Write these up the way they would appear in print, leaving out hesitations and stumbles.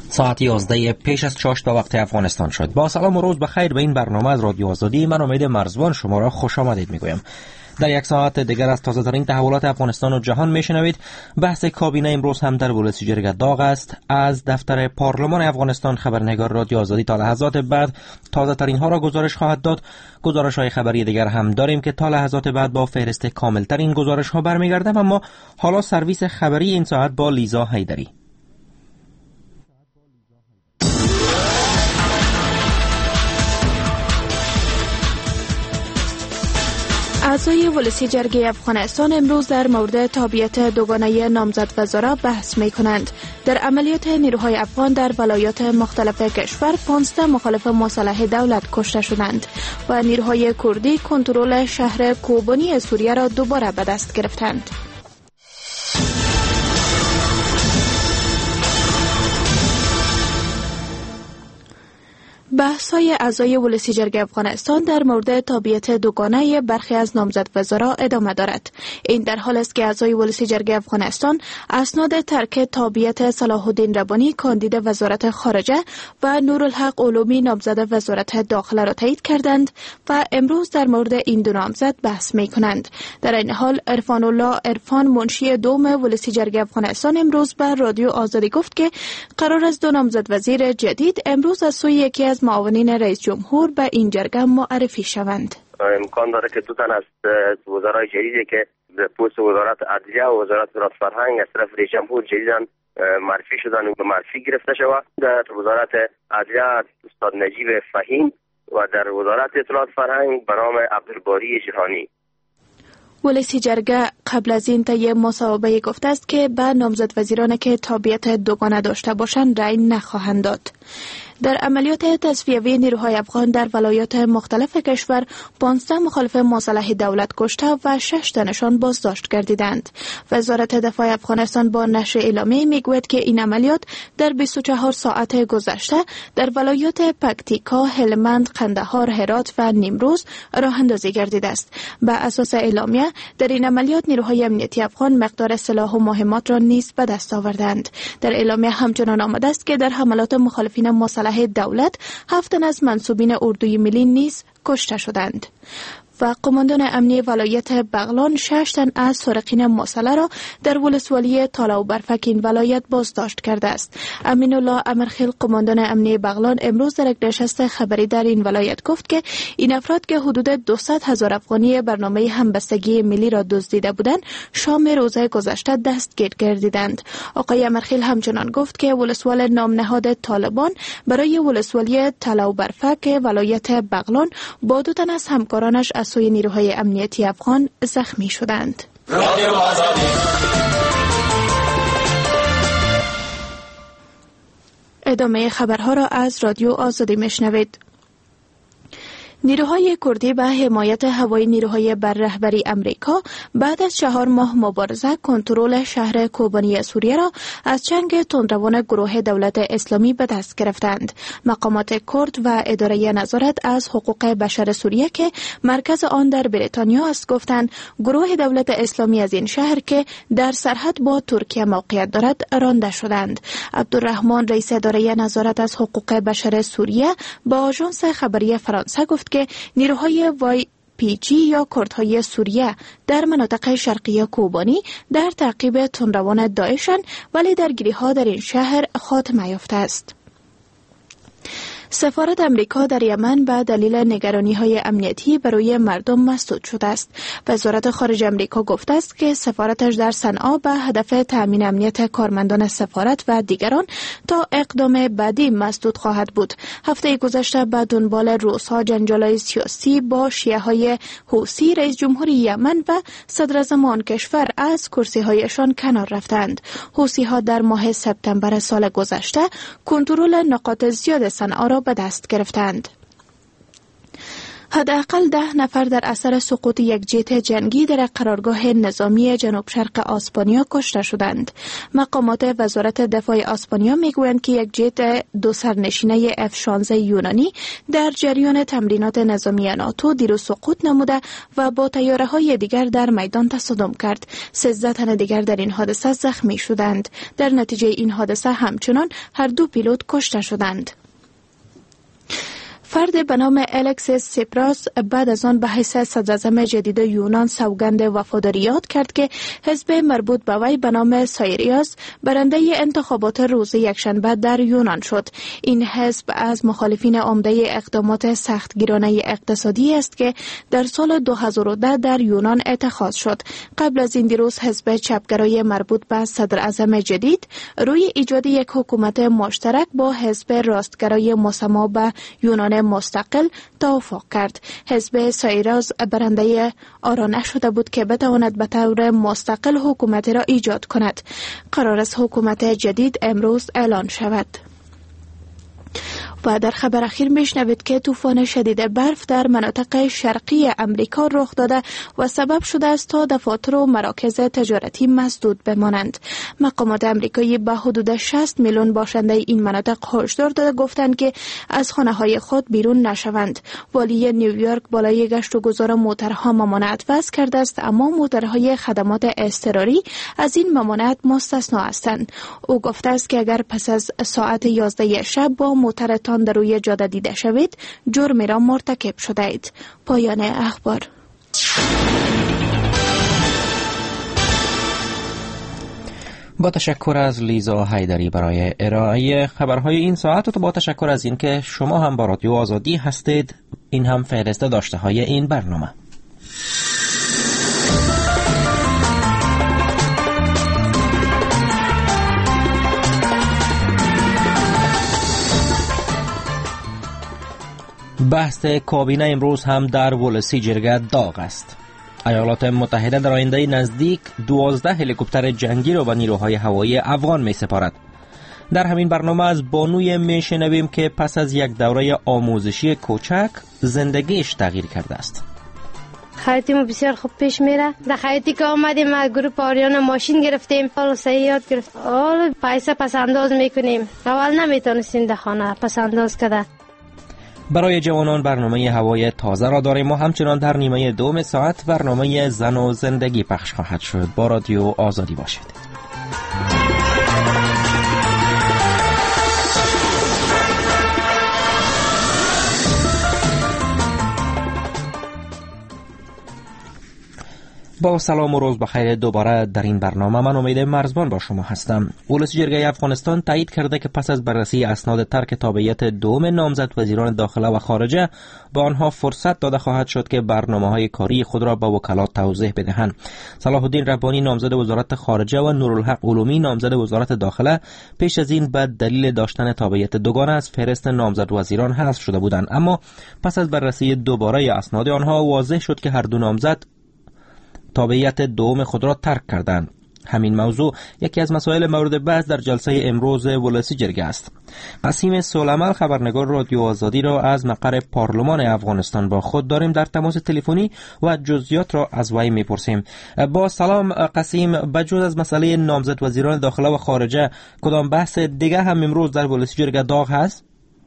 ساعت 11 پیش از 6 تا وقت افغانستان شد. با سلام و روز بخیر به این برنامه از رادیو آزادی. من امید مرزبان شما را خوش آمدید میگویم. در یک ساعت دیگر از تازه ترین تحولات افغانستان و جهان میشنوید. بحث کابینه امروز هم در ولسی جرگه داغ است. از دفتر پارلمان افغانستان خبرنگار رادیو آزادی تا لحظات بعد تازه ترین ها را گزارش خواهد داد. گزارش های خبری دیگر هم داریم که تا لحظات بعد با فهرست کامل ترین گزارش ها برمیگردم. اما حالا سرویس خبری این ساعت با لیزا حیدری. اعضای ولسی جرگه افغانستان امروز در مورد تابعیت دوگانه نامزد وزرا بحث می کنند. در عملیات نیروهای افغان در ولایات مختلف کشور 15 مخالف مسلح دولت کشته شدند و نیروهای کردی کنترل شهر کوبانی سوریه را دوباره به دست گرفتند. بحث‌های اعضای ولسی جرگه افغانستان در مورد تابعیت دوگانه برخی از نامزد وزرا ادامه دارد. این در حال است که اعضای ولسی جرگه افغانستان اسناد ترک تابعیت صلاح الدین ربانی کاندید وزارت خارجه و نورالحق علومی نامزد وزارت داخله را تایید کردند و امروز در مورد این دو نامزد بحث می‌کنند. در این حال عرفان الله عرفان منشی دوم ولسی جرگه افغانستان امروز به رادیو آزادی گفت که قرار است دو نامزد وزیر جدید امروز از سوی یکی از معاونین رئیس جمهور به این جرگه معرفی شوند. امکان داره که دو تن از وزرای جدیدی که به پست وزارت عدلیه و وزارت فرهنگ از طرف رئیس جمهور جدیدن معرفی شدن و به معرفی گرفته شود. در وزارت عدلیه استاد نجیب فهیم و در وزارت اطلاعات فرهنگ به نام عبدالباری جهانی. ولسی جرگه قبل از این طی مصاحبه گفته است که به نامزد وزیران که تابعیت دوگانه داشته باشند رأی نخواهند داد. در عملیات تصفیوی نیروهای افغان در ولایات مختلف کشور 15 مخالف مسلح دولت کشته و 6 تنشان بازداشت گردیدند. وزارت دفاع افغانستان با نشر اعلامیه میگوید که این عملیات در 24 ساعت گذشته در ولایات پکتیکا، هلمند، قندهار، هرات و نیمروز راه اندازی گردیده است. به اساس اعلامیه در این عملیات نیروهای امنیتی افغان مقدار سلاح و مهمات را نیز به دست آوردند. در اعلامیه همچنان آمده است که در حملات مخالفین مسلح دولت 7 تن از منصوبین اردوی ملی نیز کشته شدند و قماندان امنی ولایت بغلان 6 تن از سارقین مسلح را در ولسوالی تالا و برفک این ولایت بازداشت کرده است. امین الله امرخیل قماندان امنی بغلان امروز در یک نشست خبری در این ولایت گفت که این افراد که حدود 200,000 افغانی برنامه همبستگی ملی را دزدیده بودند شام روز گذشته دستگیر گردیدند. آقای امرخیل همچنان گفت که ولسوال نامنهاد طالبان برای ولسوالی تالا و برفک ولایت بغلان با 2 تن از همکارانش سوی نیروهای امنیتی افغان زخمی شدند. ادامه خبرها را از رادیو آزادی میشنوید. نیروهای کردی به حمایت هوایی نیروهای بر رهبری امریکا بعد از 4 ماه مبارزه کنترل شهر کوبانی سوریه را از چنگ تندروان گروه دولت اسلامی به دست گرفتند. مقامات کرد و اداره نظارت از حقوق بشر سوریه که مرکز آن در بریتانیا است گفتند گروه دولت اسلامی از این شهر که در سرحد با ترکیه موقعیت دارد رانده شدند. عبدالرحمن رئیس اداره نظارت از حقوق بشر سوریه با آژانس خبری فرانسه گفت که نیروهای YPG یا کردهای سوریه در مناطق شرقی کوبانی در تعقیب تندروان داعشند ولی درگیری‌ها در این شهر خاتمه یافته است. سفارت امریکا در یمن به دلیل نگرانی‌های امنیتی برای مردم مسدود شده است. وزارت خارجه امریکا گفته است که سفارتش در صنعا به هدف تأمین امنیت کارمندان سفارت و دیگران تا اقدام بعدی مسدود خواهد بود. هفته گذشته به دنبال روزها جنجال‌های سیاسی با شیعه‌های حوثی رئیس جمهور یمن و صدراعظم آن کشور از کرسی‌هایشان کنار رفتند. حوثی‌ها در ماه سپتامبر سال گذشته کنترل نقاط زیاد صنعا را به دست گرفتند. حداقل 10 نفر در اثر سقوط یک جت جنگی در قرارگاه نظامی جنوب شرق اسپانیا کشته شدند. مقامات وزارت دفاع اسپانیا میگویند که یک جت دو سرنشینه F-16 یونانی در جریان تمرینات نظامی ناتو دیروز سقوط نموده و با طیاره‌های دیگر در میدان تصادم کرد. 13 تن دیگر در این حادثه زخمی شدند. در نتیجه این حادثه همچنان هر دو پیلوت کشته شدند. فرد به نام الکسیس سیپراس بعد از آن به حیث صدراعظم جدید یونان سوگند وفاداری یاد کرد که حزب مربوط به وی به نام سایریاس برنده انتخابات روز یکشنبه در یونان شد. این حزب از مخالفین عمده اقدامات سختگیرانه اقتصادی است که در سال 2010 در یونان اتخاذ شد. قبل از این دیروز حزب چپگرای مربوط به صدراعظم جدید روی ایجاد یک حکومت مشترک با حزب راستگرای مسما به یونان مستقل توافق کرد. حزب سایراز برنده آرا نشده بود که بتواند به طور مستقل حکومتی را ایجاد کند. قرار است حکومت جدید امروز اعلان شود. و در خبر اخیر میشنوید که طوفان شدید برف در مناطق شرقی امریکا رخ داده و سبب شده است تا دفاتر و مراکز تجارتی مسدود بمانند. مقامات امریکایی به حدود 60 میلیون باشنده این مناطق هشدار داده گفتند که از خانه‌های خود بیرون نشوند. والی نیویورک بالای گشت و گذار موترها ممانعت وضع کرده است، اما موترهای خدمات اضطراری از این ممانعت مستثنا هستند. او گفته است که اگر پس از ساعت 11 شب با موترتان در روی جاده دیده شوید، جرمی را مرتکب شده اید. پایان اخبار. با تشکر از لیزا حیدری برای ارائه خبرهای این ساعت و با تشکر از اینکه شما هم با رادیو آزادی هستید. این هم فهرست داشته های این برنامه. بحث کابینه امروز هم در ولسی جرگه داغ است. ایالات متحده در آینده نزدیک 12 هلیکوپتر جنگی را به نیروهای هوایی افغان می سپارد. در همین برنامه از بانوی می شنویم که پس از یک دوره آموزشی کوچک زندگیش تغییر کرده است. خیاطی ما بسیار خوب پیش میره. در خیاطی که آمدیم ما گروپ آریان ماشین گرفتیم، حالا صحیح یاد گرفت. حالا پیسه پس انداز میکنیم. اول نمیتونستیم در خانه پس انداز کرده. برای جوانان برنامه هوای تازه را داریم و همچنان در نیمه دوم ساعت برنامه زن و زندگی پخش خواهد شد. با رادیو آزادی باشید. با سلام و روز بخیر دوباره در این برنامه. من امید مرزبان با شما هستم. ولسی جرگه افغانستان تایید کرده که پس از بررسی اسناد ترک تابعیت دوم نامزد وزیران داخله و خارجه به آنها فرصت داده خواهد شد که برنامه‌های کاری خود را به وکلات توضیح بدهند. صلاح الدین ربانی نامزد وزارت خارجه و نورالحق علومی نامزد وزارت داخله پیش از این به دلیل داشتن تابعیت دوگانه از فهرست نامزد وزیران حذف شده بودند، اما پس از بررسی دوباره اسناد آنها واضح شد که هر دو نامزد تابعیت دوم خود را ترک کردند. همین موضوع یکی از مسائل مورد بحث در جلسه امروز ولسی جرگه است. قاسم سلیمان خبرنگار رادیو آزادی را از مقر پارلمان افغانستان با خود داریم در تماس تلفنی و جزئیات را از وی میپرسیم. با سلام قاسم، بجز از مسئله نامزد وزیران داخله و خارجه کدام بحث دیگه هم امروز در ولسی جرگه داغ هست؟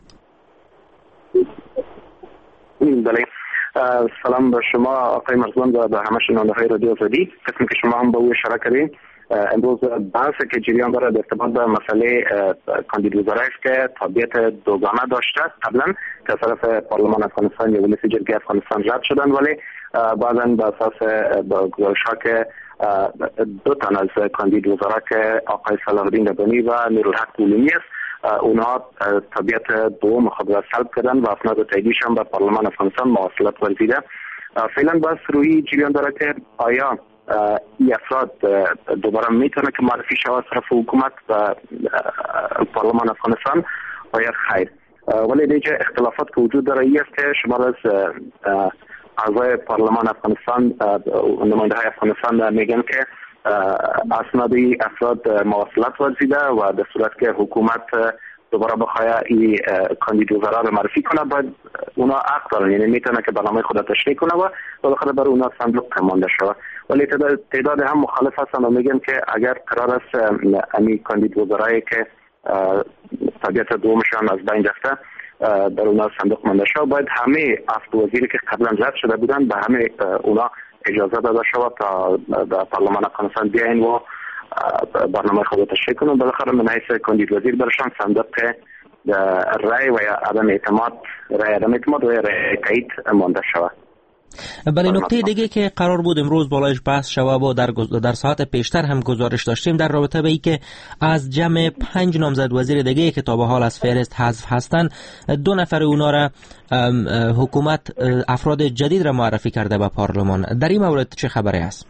بله، سلام به شما آقای مرزبان و به همه شنونده‌های رادیو آزادی. قسمی که شما هم به او اشاره کردین، امروز بحثی که جریان داره در ارتباط به مسئله کاندید وزرا است که تابعیت دوگانه داشته قبلا که از طرف پارلمان افغانستان یا ولسی جرگه افغانستان رد شدن، ولی بعضا به اساس گزارش‌ها که دو تن از کاندید وزرا که آقای صلاح الدین ربانی و نورالحق علومی است، اونها تابعیت دوم خود را سلب کردن و اسناد تاییدیش هم به پارلمان افغانستان مواصلت ورزیده. فعلا بس روی جریان داره که آیا این افراد دوباره میتونه که معرفی شود از طرف حکومت و پارلمان افغانستان و یا خیر. ولی دیگه اختلافات که وجود داره این است که شمار از اعضای پارلمان افغانستان، نماینده های افغانستان میگن که اسناد افراد مواصلت ورزیده و در صورت که حکومت دوباره بخواه این کاندید وزرا رو معرفی کنه، باید اونا حق دارن، یعنی میتونه که برنامه خود تشریح کنه و بالاخره برای اونا صندوق مانده شود. ولی تعداد هم مخالف هستن و میگن که اگر قرار است امی کاندید وزرایی که طبیعت دومشان از بین رفته در اونا صندوق مانده شود، باید همه 7 وزیری که قبلا رد شده بودن به همه اونا اجازه داده شود تا در پارلمان افغانستان بیاین و برنامه خود تشریح کنن. بالاخره من حیث کاندید وزیر برشان صندوق رای و عدم اعتماد و رای تایید مانده شود. بله، نکته دیگه که قرار بود امروز بالایش بحث شود و در ساعت پیشتر هم گزارش داشتیم در رابطه به این که از جمع 5 نامزد وزیر دیگه که تا به حال از فهرست حذف هستند، 2 نفر اونا را حکومت افراد جدید را معرفی کرده به پارلمان. در این مورد چه خبری است؟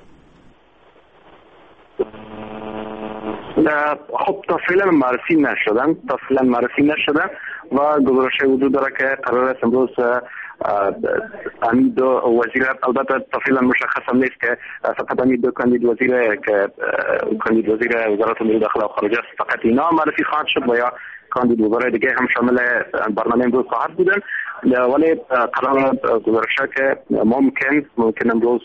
خب تا فعلا معرفی نشدن و گزارش وجود داره که قرار است امروز همین 2 وزیر، البته تا فعلا مشخص هم نیست که فقط همین 2 کاندید وزیر که کاندید وزیر وزارت امور داخله و خارجه است فقط اینا معرفی خواهد شد و یا کاندید وزرای دیگه هم شامل برنامه امروز خواهد بودن. ولی قرار گزارش که ممکن امروز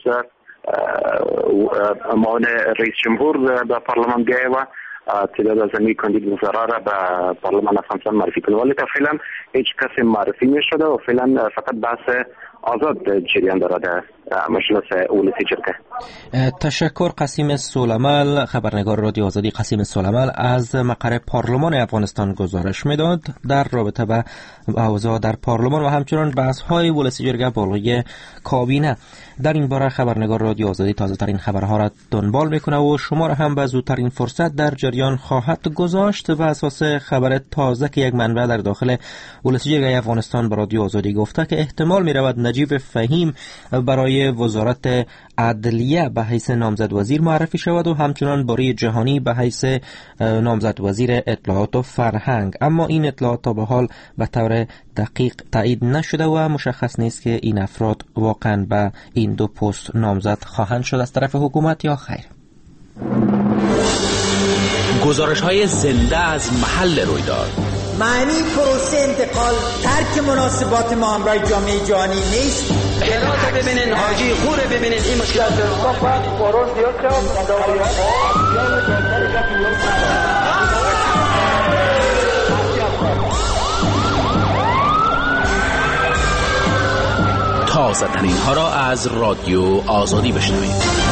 معاون رئیس جمهور به پارلمان بیایه و تعداد از این کاندید وزرا را به پارلمان افغانستان معرفی کنه. ولی تا فعلا هیچ کسی معرفی نشده و فعلا فقط بحث آزاد جریان داره در مجلس ولسی جرگه. تشکر. قاسم سولمل، خبرنگار رادیو آزادی قاسم سولمل از مقر پارلمان افغانستان گزارش میداد در رابطه با اوضاع در پارلمان و همچنان بحث های ولسی جرگه بالای کابینه. در این باره خبرنگار رادیو آزادی تازه ترین خبرها را دنبال میکنه و شما را هم به زودترین فرصت در جریان خواهد گذاشت. به اساس خبر تازه که یک منبع در داخل ولسی جرگه افغانستان به رادیو آزادی گفته که احتمال میرود نجیب فهیم برای وزارت عدلیه به حیث نامزد وزیر معرفی شود و همچنان باری جهانی به حیث نامزد وزیر اطلاعات و فرهنگ، اما این اطلاعات تا به حال به طور دقیق تایید نشده و مشخص نیست که این افراد واقعا به این 2 پست نامزد خواهند شد از طرف حکومت یا خیر. گزارش‌های زنده از محل رویداد. معنی پروسه انتقال ترک مناسبات ما همراه جامعه جهانی نیست. هرات ببینین، حاجی خوره ببینین، این مشکلات تازه ترین ها را از رادیو آزادی بشنوید.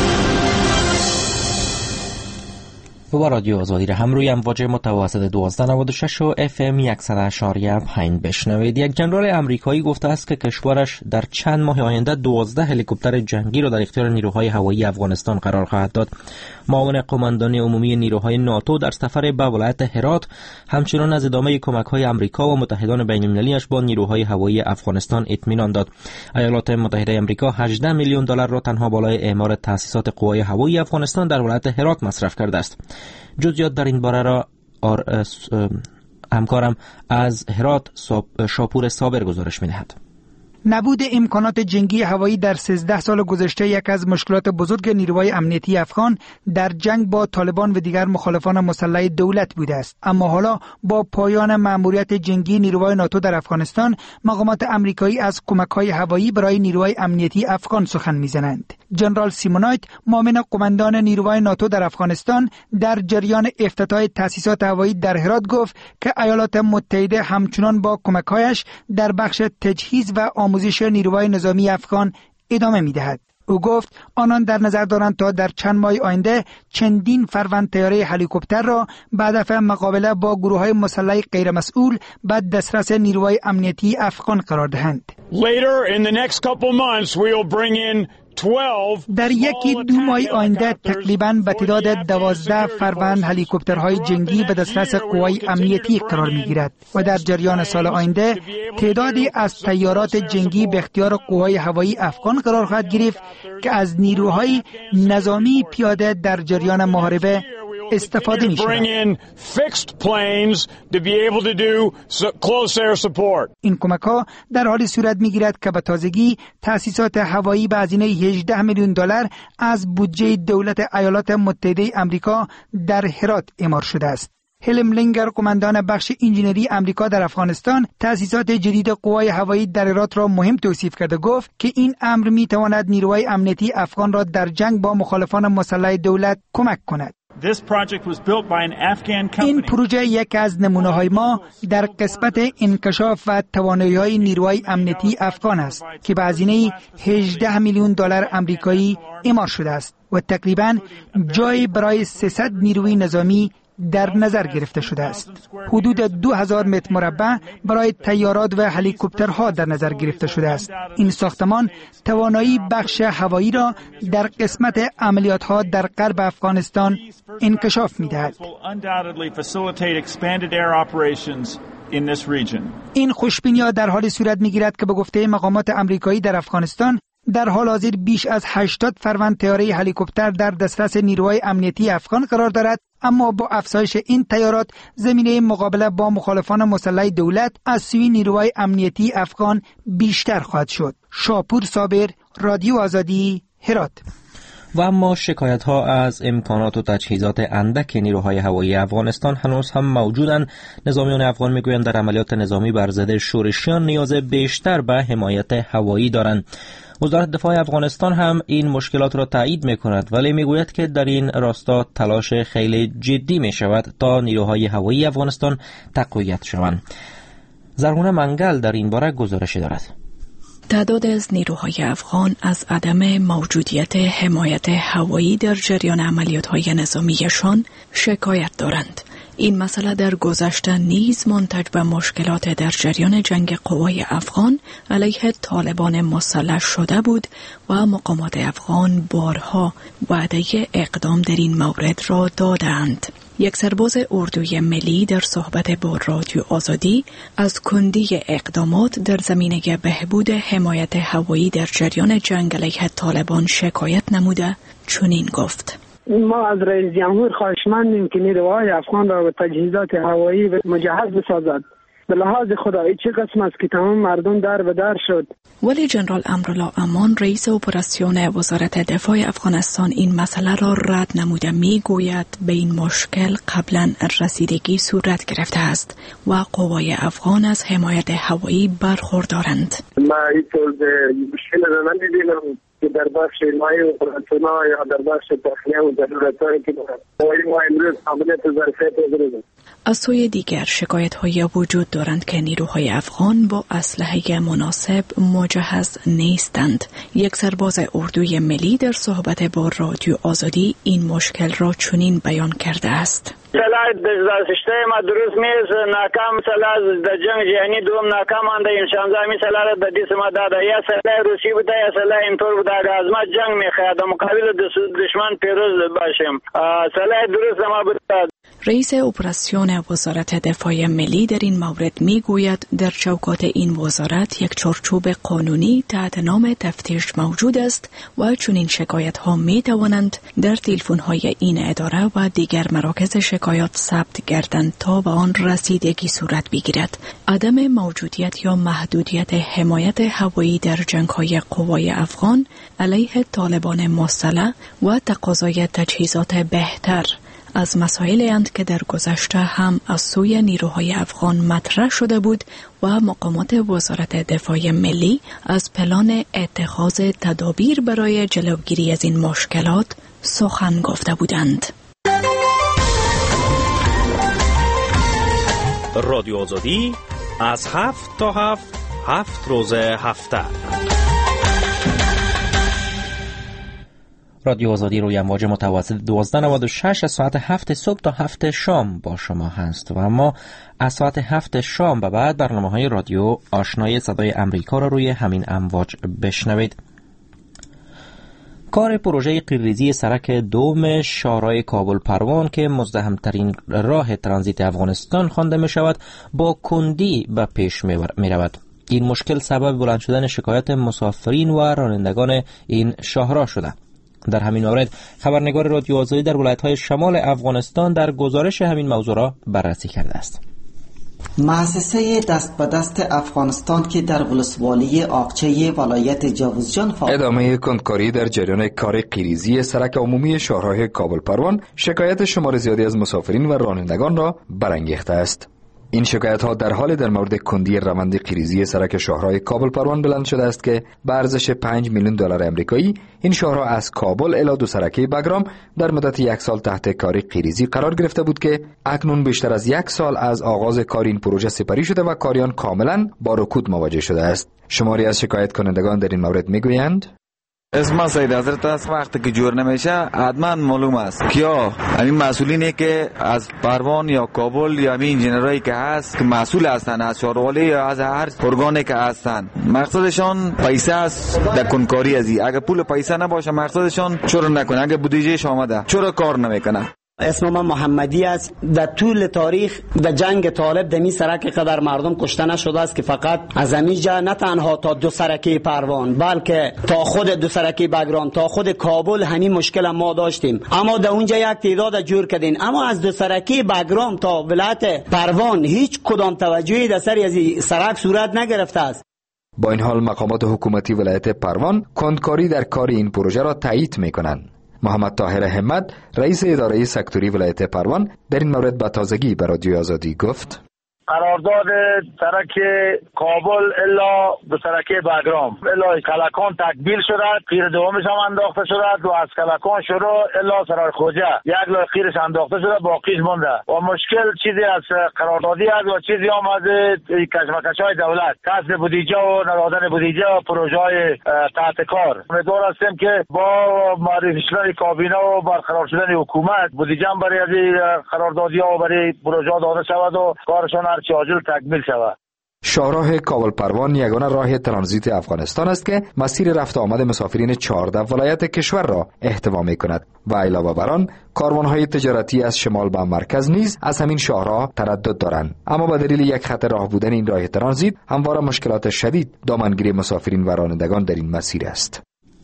و رادیو آزادی را هم روی امواج متوسط 1296 و FM 100.5 بشنوید. یک جنرال امریکایی گفته است که کشورش در چند ماه آینده 12 هلیکوپتر جنگی را در اختیار نیروهای هوایی افغانستان قرار خواهد داد. معاون قماندان عمومی نیروهای ناتو در سفر به ولایت هرات همچنان از ادامه کمک‌های آمریکا و متحدان بین‌المللی‌اش با نیروهای هوایی افغانستان اطمینان داد. ایالات متحده آمریکا 18 میلیون دلار را تنها بالای اعمار تأسیسات قوای هوایی افغانستان در ولایت هرات مصرف کرده است. جزئیات در این باره را همکارم از هرات شاپور صابر گزارش می‌دهد. نبود امکانات جنگی هوایی در 13 سال گذشته یک از مشکلات بزرگ نیروهای امنیتی افغان در جنگ با طالبان و دیگر مخالفان مسلح دولت بوده است. اما حالا با پایان مأموریت جنگی نیروهای ناتو در افغانستان، مقامات امریکایی از کمک‌های هوایی برای نیروهای امنیتی افغان سخن می‌زنند. جنرال سیمونایت، معاون قماندان نیروهای ناتو در افغانستان، در جریان افتتاح تأسیسات هوایی در هرات گفت که ایالات متحده همچنان با کمک‌هایش در بخش تجهیز و آموزش نیروهای نظامی افغان ادامه می‌دهد. او گفت آنان در نظر دارند تا در چند ماه آینده چندین فروند طیاره هلیکوپتر را به هدف مقابله با گروه‌های مسلح غیرمسئول به دسترس نیروهای امنیتی افغان قرار دهند. در یکی 2 ماه آینده تقریباً به تعداد 12 فروند هلیکوپترهای جنگی به دسترس قوای امنیتی قرار می‌گیرد و در جریان سال آینده تعدادی از طیارات جنگی به اختیار قوای هوایی افغان قرار خواهد گرفت که از نیروهای نظامی پیاده در جریان محاربه استفاده می شود. این کمک ها در حال صورت می گیرد که به تازگی تأسیسات هوایی به هزینه 18 میلیون دلار از بودجه دولت ایالات متحده آمریکا در هرات اعمار شده است. هلم لینگر قماندان بخش انجینری امریکا در افغانستان تأسیسات جدید قوای هوایی در عراق را مهم توصیف کرده گفت که این امر می تواند نیروهای امنیتی افغان را در جنگ با مخالفان مسلح دولت کمک کند. این پروژه یک از نمونه‌های ما در قسمت انکشاف و توانایی‌های نیروهای امنیتی افغان است که به هزینه $18 میلیون آمریکایی اعمال شده است و تقریباً جای برای 300 نیروی نظامی در نظر گرفته شده است. حدود 2000 متر مربع برای تیارات و هلیکوپترها در نظر گرفته شده است. این ساختمان توانایی بخش هوایی را در قسمت عملیات‌ها در غرب افغانستان انکشاف می‌دهد. این خوشبینی‌ها در حال صورت می‌گیرد که به گفته مقامات آمریکایی در افغانستان در حال حاضر بیش از 80 فروند طیاره هلیکوپتر در دسترس نیروهای امنیتی افغان قرار دارد، اما با افزایش این طیارات زمینه مقابله با مخالفان مسلح دولت از سوی نیروهای امنیتی افغان بیشتر خواهد شد. شاپور صابر، رادیو آزادی، هرات. و اما شکایت ها از امکانات و تجهیزات اندک نیروهای هوایی افغانستان هنوز هم موجودند. نظامیان افغان میگویند در عملیات نظامی بر ضد شورشیان نیاز بیشتر به حمایت هوایی دارند. وزارت دفاع افغانستان هم این مشکلات را تایید می‌کند، ولی میگوید که در این راستا تلاش خیلی جدی می‌شود تا نیروهای هوایی افغانستان تقویت شوند. زرغونه منگل در این باره گزارشی دارد. تعداد از نیروهای افغان از عدم موجودیت حمایت هوایی در جریان عملیات‌های نظامیشان شکایت دارند. این مسئله در گذشته نیز منتج به مشکلات در جریان جنگ قوای افغان علیه طالبان مسلح شده بود و مقامات افغان بارها وعده اقدام در این مورد را دادند. یک سرباز اردوی ملی در صحبت با رادیو آزادی از کندی اقدامات در زمینه بهبود حمایت هوایی در جریان جنگ علیه طالبان شکایت نموده چنین گفت: ما از رئیس جمهور خواهشمندیم که نیروهای افغان را به تجهیزات هوایی مجهز بسازد. به لحاظ خدایی چه قسم است که تمام مردم در به در شد. ولی جنرال امرالله امان رئیس اپراسیون وزارت دفاع افغانستان این مسئله را رد نموده میگوید به این مشکل قبلا رسیدگی صورت گرفته است و قوای افغان از حمایت هوایی برخوردارند. ما این طور مشکل را نمی‌بینم که در بخش مای اپراسیون‌ها یا در بخش تخلیه و ضرورت‌هایی که ما امروز عملیات ظرفیت بگیریم. از سوی دیگر شکایت‌های وجود دارند که نیروهای افغان با اسلحه مناسب مجهز نیستند. یک سرباز اردوی ملی در صحبت با رادیو آزادی این مشکل را چنین بیان کرده است: سلاح در سیستم درست نیست، ناکام سلاح در جنگ جهانی دوم ناکام مانده. این 16 سلاح را در دیس ما داده، یا سلاح روسی بوده یا سلاح اینطور بوده که از ما جنگ میخواد در مقابل دشمن پیروز باشیم. سلاح درست ما بوده. رئیس اپراسیون وزارت دفاع ملی در این مورد میگوید در چوکات این وزارت یک چارچوب قانونی تحت نام تفتیش موجود است و چنین شکایت ها می توانند در تلفن های این اداره و دیگر مراکز شکایات ثبت گردند تا به آن رسیدگی صورت بگیرد. عدم موجودیت یا محدودیت حمایت هوایی در جنگ های قوای افغان علیه طالبان مسلح و تقاضای تجهیزات بهتر از مسائلی اند که در گذشته هم از سوی نیروهای افغان مطرح شده بود و مقامات وزارت دفاع ملی از پلان اتخاذ تدابیر برای جلوگیری از این مشکلات سخن گفته بودند. رادیو آزادی از 7 تا 7 روز هفته. رادیو آزادی روی امواج متوسط 1296 از ساعت 7 صبح تا 7 شام با شما هست و اما از ساعت 7 شام به بعد برنامه‌های رادیو آشنای صدای امریکا را روی همین امواج بشنوید. کار پروژه قیرریزی سرک دوم شارای کابل پروان که مزدحمترین راه ترانزیت افغانستان خوانده می شود با کندی به پیش می رود. این مشکل سبب بلند شدن شکایت مسافرین و رانندگان این شاهراه شده. در همین مورد خبرنگار رادیو آزادی در ولایت‌های شمال افغانستان در گزارش همین موضوع را بررسی کرده است. مؤسسه دست به دست افغانستان که در ولسوالی آقچه ولایت جوزجان ادامه کندکاری در جریان کار قیریزی سرک عمومی شاهراه کابل پروان شکایت شمار زیادی از مسافرین و رانندگان را برانگیخته است. این شکایت ها در حال در مورد کندی روند قیریزی سرک شاهراه کابل پروان بلند شده است که به ارزش 5 میلیون دلار آمریکایی این شاهراه از کابل الی دو سرکه بگرام در مدت 1 سال تحت کار قیریزی قرار گرفته بود که اکنون بیشتر از 1 سال از آغاز کار این پروژه سپری شده و کاریان کاملا با رکود مواجه شده است. شماری از شکایت کنندگان در این مورد میگویند اسم سید حضرت است. وقتی که جور نمیشه حتما معلوم است کیا همین مسئولینی که از پروان یا کابل یا همین انجینرایی که هست که مسئول هستن از شهروالی یا از هر ارگانی که هستن، مقصدشان پیسه است در کنکاری ازی. اگه پول پیسه نباشه مقصدشان چرا نکنه؟ اگه بودجهش آمده چرا کار نمیکنه؟ اسم من محمدی است. در طول تاریخ در جنگ طالب دمی سرک قدر مردم کشته نشده است که فقط از امیجا نه تنها تا دو سرکی پروان بلکه تا خود دو سرکی بگرام تا خود کابل همین مشکل ما داشتیم، اما در اونجا یک تعداد جور کردین، اما از دو سرکی بگرام تا ولایت پروان هیچ کدام توجهی در سر از سرک صورت نگرفته است. با این حال مقامات حکومتی ولایت پروان کندکاری در کار این پروژه را تایید میکنند. محمد طاهر همت رئیس اداره سکتوری ولایت پروان در این مورد به تازگی به رادیو آزادی گفت قرارداد سرک کابل الا به سرک بگرام الا کلکان تکمیل شده، قیر دومش هم انداخته شده و از کلکان شروع الا سرای خوجه یک لای قیرش انداخته شده، باقیش مونده و مشکل چیزی از قراردادی است و چیزی هم از کشمکش‌های دولت، کسب بودجه و ندادن بودجه و پروژه‌های تحت کار. امیدوار هستیم که با معرفی شدن کابینه و برقرار شدن حکومت بودجه هم برای از قراردادی‌ها و برای پروژه‌ها داده شود و کارشان عاجل تکمیل شود. شاهراه کابل پروان یگانه راه ترانزیت افغانستان است که مسیر رفت آمد مسافرین 14 ولایت کشور را احتوا می‌کند و علاوه بر آن کاروان‌های تجارتی از شمال به مرکز نیز از همین شاهراه تردد دارند، اما به دلیل یک خط راه بودن این راه ترانزیت همواره مشکلات شدید دامنگیری مسافرین و رانندگان در این مسیر است.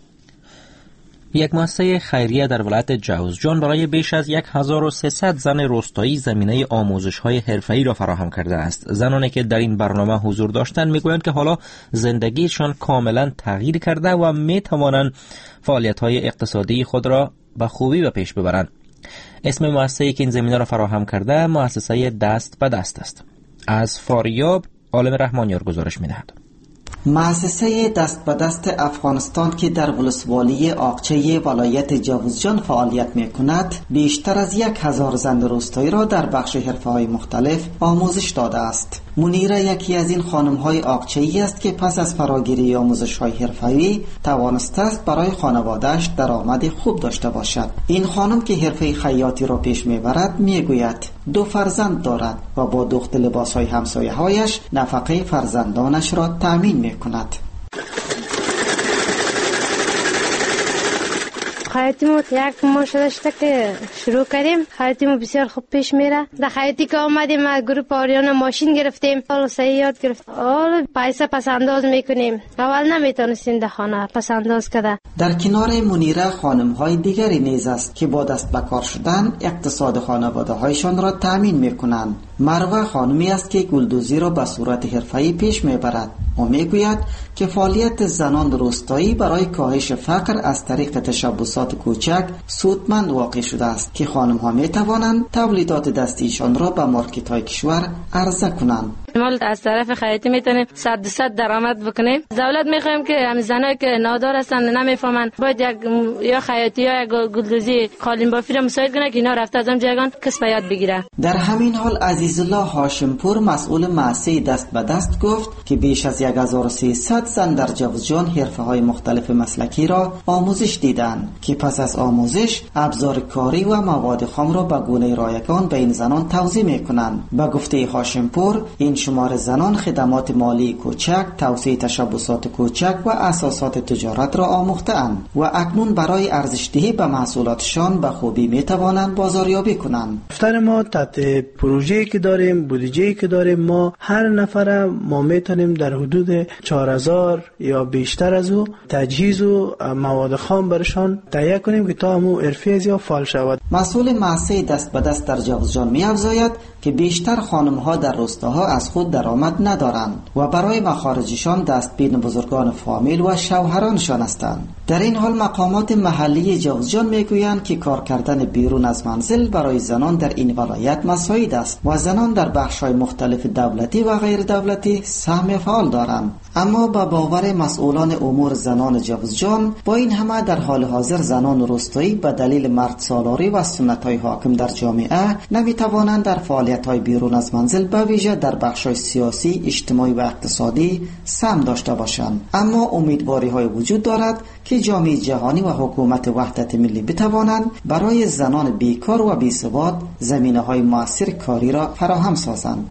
یک مؤسسه خیریه در ولایت جوزجان برای بیش از 1300 زن روستایی زمینه آموزش‌های حرفه‌ای را فراهم کرده است. زنانی که در این برنامه حضور داشتند میگویند که حالا زندگیشان کاملا تغییر کرده و میتوانند فعالیت‌های اقتصادی خود را به خوبی به پیش ببرند. اسم مؤسسه‌ای که این زمینه را فراهم کرده مؤسسه دست به دست است. از فاریاب عالم رحمانیار گزارش می‌دهد. مؤسسه دست به دست افغانستان که در ولسوالی آقچه ولایت جوزجان فعالیت می کند بیشتر از 1000 زن روستایی را در بخش حرفه‌های مختلف آموزش داده است. منیره یکی از این خانم‌های آقچه‌ای است که پس از فراگیری آموزش‌های حرفه‌ای توانسته است برای خانواده‌اش درآمد خوب داشته باشد. این خانم که حرفه خیاطی را پیش می‌برد می‌گوید 2 فرزند دارد و با دوخت لباس‌های همسایه‌هایش نفقه فرزندانش را تأمین می‌کند. خیاطیمو یک ماه شده که شروع کردیم. خیاطیمو بسیار خوب پیش میره. در خیاطی که آمدیم از گروه آریانا ماشین گرفتیم، حالا صحیح یاد گرفت. حالا پیسه پس انداز میکنیم. اول نمیتونستیم در خانه پس انداز کرده. در کنار منیره خانم‌های دیگری نیز است که با دست به کار شدن اقتصاد خانواده‌هایشان را تأمین میکنند. مروه خانمی است که گلدوزی را به صورت حرفه‌ای پیش میبرد و میگوید که فعالیت زنان روستایی برای کاهش فقر از طریق تشبثات کوچک سودمند واقع شده است که خانم‌ها میتوانند تولیدات دستیشان را به مارکت‌های کشور عرضه کنند. ما از طرف خیاطی میتونیم 100% درآمد بکنیم. دولت میخوایم که همین زنایی که نادار هستن نمیفهمن باید یا خیاطی یا گلدوزی قالین بافی را مساعد کنه که اینا رفته از جایگان کسب یاد بگیره. در همین حال عزیزالله هاشمپور مسئول مؤسسه دست به دست گفت که بیش از 1300 زن در جوزجان حرفه‌های مختلف مسلکی را آموزش دیدند که پس از آموزش ابزار کاری و مواد خام را به گونه رایگان به این زنان توزیع میکنند. به گفته هاشمپور این شمار زنان خدمات مالی کوچک، توسعه تشبثات کوچک و اساسات تجارت را آموخته‌اند و اکنون برای ارزش‌دهی به محصولاتشان به خوبی می‌توانند بازاریابی کنند. دفتر ما تحت پروژه‌ای که داریم، بودجه‌ای که داریم، ما هر نفر ما میتونیم در حدود 4000 یا بیشتر از او تجهیز و مواد خام برشان تهیه کنیم که تا همو حرفه‌ای یا فعال شود. مسئول مؤسسه دست به دست در جوزجان می‌افزاید که بیشتر خانم‌ها در روستاها از خود درآمد ندارند و برای مخارجشان دستبین بزرگان فامیل و شوهرانشان هستند. در این حال مقامات محلی جوزجان میگویند که کار کردن بیرون از منزل برای زنان در این ولایت مساعد است و زنان در بخش‌های مختلف دولتی و غیر دولتی سهم فعال دارند. اما با باور مسئولان امور زنان جوزجان با این همه در حال حاضر زنان روستایی به دلیل مرد سالاری و سنت‌های حاکم در جامعه نمی‌توانند در فعالیت‌های بیرون از منزل به ویژه در بخش‌های سیاسی، اجتماعی و اقتصادی سهم داشته باشند. اما امیدواری‌های وجود دارد که جامعه جهانی و حکومت وحدت ملی بتوانند برای زنان بیکار و بی‌ثبات زمینه‌های موثر کاری را فراهم سازند.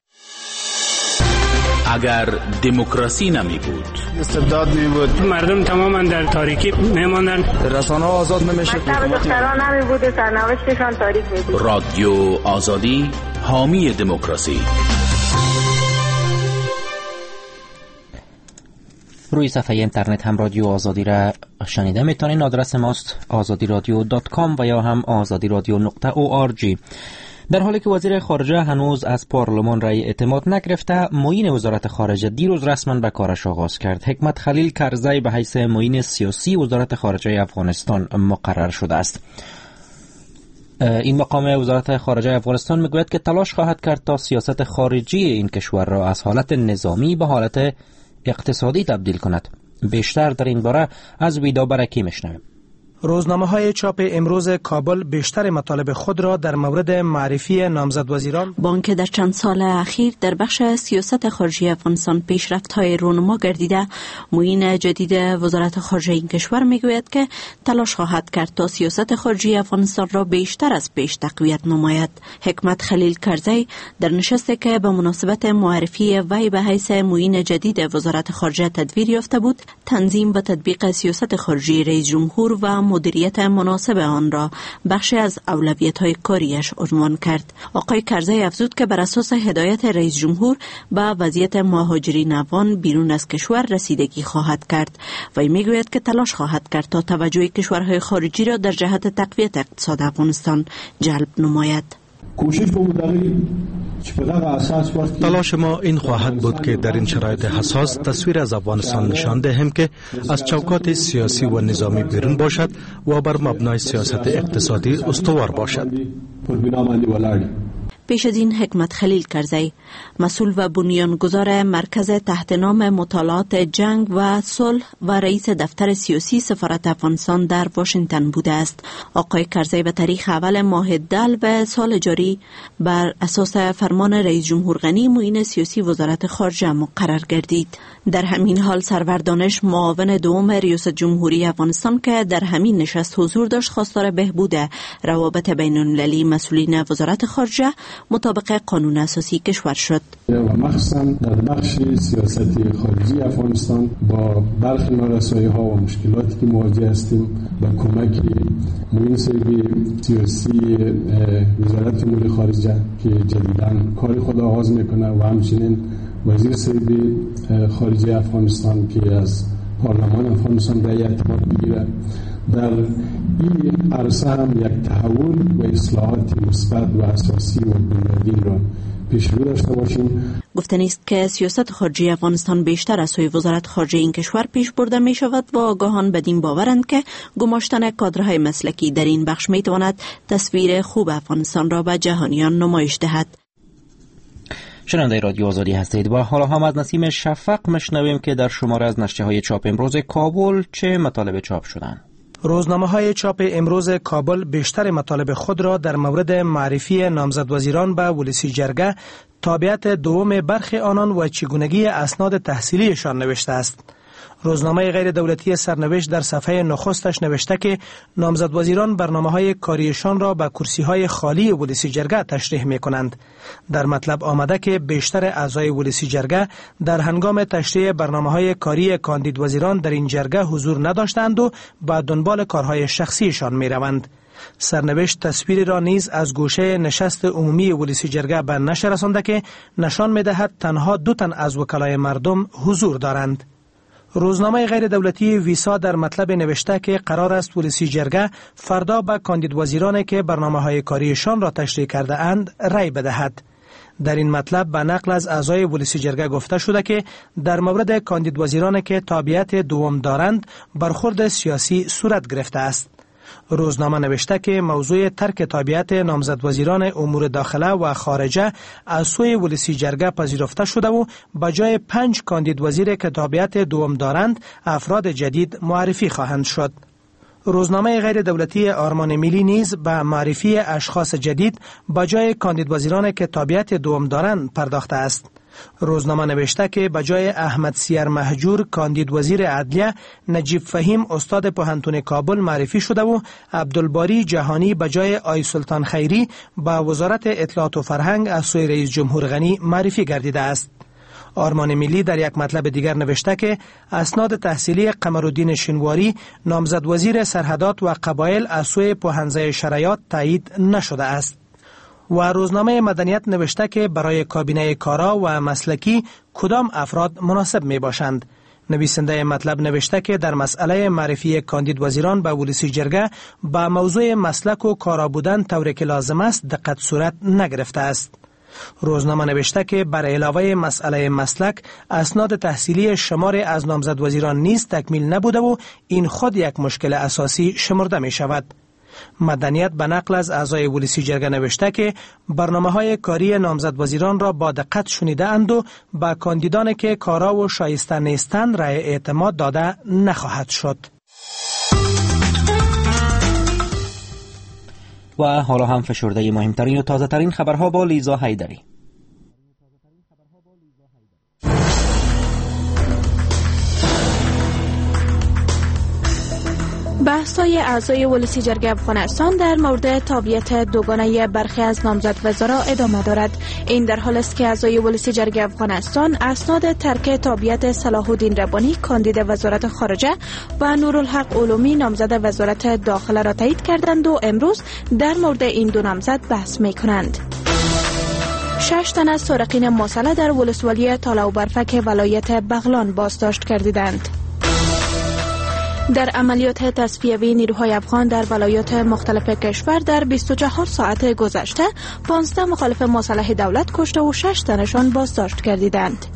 اگر دموکراسی نمی بود، استبداد می بود، مردم تماما در تاریکی می ماندند، رسانه‌ها آزاد نمی‌شد، دختران نمی بود و سرنوشتشان تاریک می بود. رادیو آزادی حامی دموکراسی. روی صفحه اینترنت هم رادیو آزادی را شنیده میتونین. آدرس ماست azadiradio.com و یا هم azadiradio.org. در حالی که وزیر خارجه هنوز از پارلمان رأی اعتماد نگرفته، معین وزارت خارجه دیروز رسما به کارش آغاز کرد. حکمت خلیل کرزی به حیث معین سیاسی وزارت خارجه افغانستان مقرر شده است. این مقام وزارت خارجه افغانستان میگوید که تلاش خواهد کرد تا سیاست خارجی این کشور را از حالت نظامی به حالت اقتصادی تبدیل کند. بیشتر در این باره از ویدا برکی میشنویم. روزنامه‌های چاپ امروز کابل بیشتر مطالب خود را در مورد معرفی نامزد وزیران بانک در چند سال اخیر در بخش سیاست خارجی افغانستان پیشرفت‌های رونما گردیده. معین جدید وزارت خارجه این کشور میگوید که تلاش خواهد کرد تا سیاست خارجی افغانستان را بیشتر از پیش تقویت نماید. حکمت خلیل کرزی در نشستی که به مناسبت معرفی وی به حیث معین جدید وزارت خارجه تدبیر یافته بود، تنظیم و تطبیق سیاست خارجی رئیس جمهور و مدیریت مناسب آن را بخشی از اولویت‌های کاریش عنوان کرد. آقای کرزی افزود که بر اساس هدایت رئیس جمهور به وضعیت مهاجرین افغان بیرون از کشور رسیدگی خواهد کرد و میگوید که تلاش خواهد کرد تا توجه کشورهای خارجی را در جهت تقویت اقتصاد افغانستان جلب نماید. تلاش ما این خواهد بود که در این شرایط حساس تصویر از افغانستان نشان دهیم که از چوکات سیاسی و نظامی بیرون باشد و بر مبنای سیاست اقتصادی استوار باشد. پیش از این حکمت خلیل کرزی مسئول و بنیانگذار مرکز تحت نام مطالعات جنگ و صلح و رئیس دفتر سیاسی سفارت افغانستان در واشنگتن بوده است. آقای کرزی به تاریخ اول ماه دلو سال جاری بر اساس فرمان رئیس جمهور غنی معین سیاسی وزارت خارجه مقرر گردید. در همین حال سرور دانش معاون دوم ریاست جمهوری افغانستان که در همین نشست حضور داشت خواستار بهبود روابط بین المللی مسئولین وزارت خارجه مطابق قانون اساسی کشور شد. و مخصوصا در بخش سیاست خارجی افغانستان با برخی نارسایی‌ها و مشکلاتی که مواجه هستیم با کمک معین سیاسی وزارت امور خارجه که جدیداً کار خود آغاز میکنه و همچنین وزیر صاحب خارجه افغانستان که از پارلمان افغانستان رأی اعتماد بگیره، در این عرصه هم یک تحول و اصلاحات مثبت و اساسی و بنیادین را پیش رو داشته باشیم. گفتنی است که سیاست خارجی افغانستان بیشتر از سوی وزارت خارجه این کشور پیش برده می شود و آگاهان بدین باورند که گماشتن کادرهای مسلکی در این بخش می تواند تصویر خوب افغانستان را به جهانیان نمایش دهد. شنونده رادیو آزادی هستید و حالا هم از نسیم شفق مشنویم که در شماره از نشریه‌های چاپ امروز کابل چه مطالب چاپ شدند. روزنامه‌های چاپ امروز کابل بیشتر مطالب خود را در مورد معرفی نامزد وزیران به ولسی جرگه، تابعیت دوم برخی آنان و چگونگی اسناد تحصیلیشان نوشته است. روزنامه غیر دولتی سرنوشت در صفحه نخستش نوشته که نامزد وزیران برنامه‌های کاریشان را به کرسی‌های خالی ولسی جرگه تشریح می‌کنند. در مطلب آمده که بیشتر اعضای ولسی جرگه در هنگام تشریح برنامه‌های کاری کاندید وزیران در این جرگه حضور نداشتند و به دنبال کارهای شخصیشان می‌روند. سرنوشت تصویری را نیز از گوشه نشست عمومی ولسی جرگه به نشر رسانده که نشان می‌دهد تنها 2 تن از وکلای مردم حضور دارند. روزنامه غیر دولتی ویسا در مطلب نوشته که قرار است ولسی جرگه فردا به کاندید وزیرانی که برنامه‌های کاریشان را تشریح کرده اند رأی بدهد. در این مطلب به نقل از اعضای ولسی جرگه گفته شده که در مورد کاندید وزیرانی که تابعیت دوم دارند برخورد سیاسی صورت گرفته است. روزنامه نوشته که موضوع ترک تابعیت نامزد وزیران امور داخله و خارجه از سوی ولسی جرگه پذیرفته شده و به جای 5 کاندید وزیر که تابعیت دوم دارند افراد جدید معرفی خواهند شد. روزنامه غیر دولتی آرمان ملی نیز به معرفی اشخاص جدید به جای کاندید وزیران که تابعیت دوم دارند پرداخته است. روزنامه نوشته که به جای احمد سیر مهجور کاندید وزیر عدلیه، نجیب فهیم استاد پوهنتون کابل معرفی شده و عبدالباری جهانی به جای آی سلطان خیری به وزارت اطلاعات و فرهنگ از سوی رئیس جمهور غنی معرفی گردیده است. آرمان ملی در یک مطلب دیگر نوشته که اسناد تحصیلی قمرالدین شینواری نامزد وزیر سرحدات و قبایل از سوی پوهنځی شرایط تایید نشده است. و روزنامه مدنیت نوشته که برای کابینه کارا و مسلکی کدام افراد مناسب می باشند. نویسنده مطلب نوشته که در مسئله معرفی کاندید وزیران به ولسی جرگه با موضوع مسلک و کارا بودن طوری که لازم است دقت صورت نگرفته است. روزنامه نوشته که بر علاوه مسئله مسلک اسناد تحصیلی شمار از نامزد وزیران نیز تکمیل نبوده و این خود یک مشکل اساسی شمرده می شود. مدنیت به نقل از اعضای ولسی جرگه نوشته که برنامه‌های کاری نامزد وزیران را با دقت شنیده اند و به کاندیدانی که کارا و شایسته نیستند رأی اعتماد داده نخواهد شد. و حالا هم فشرده مهمترین و تازه ترین خبرها با لیزا حیدری. بحث‌های اعضای ولسی جرگه افغانستان در مورد تابعیت دوگانه برخی از نامزد وزرا ادامه دارد. این در حال است که اعضای ولسی جرگه افغانستان اسناد ترک تابعیت صلاح الدین ربانی کاندید وزارت خارجه و نورالحق علومی نامزد وزارت داخله را تایید کردند و امروز در مورد این 2 نامزد بحث می‌کنند. 6 تن از سارقین مسلح در ولسوالی تالا و برفک ولایت بغلان بازداشت گردیدند. در عملیات تصفیه‌ای نیروهای افغان در ولایات مختلف کشور در 24 ساعت گذشته 15 مخالف مسلح دولت کشته و 6 تنشان بازداشت گردیدند.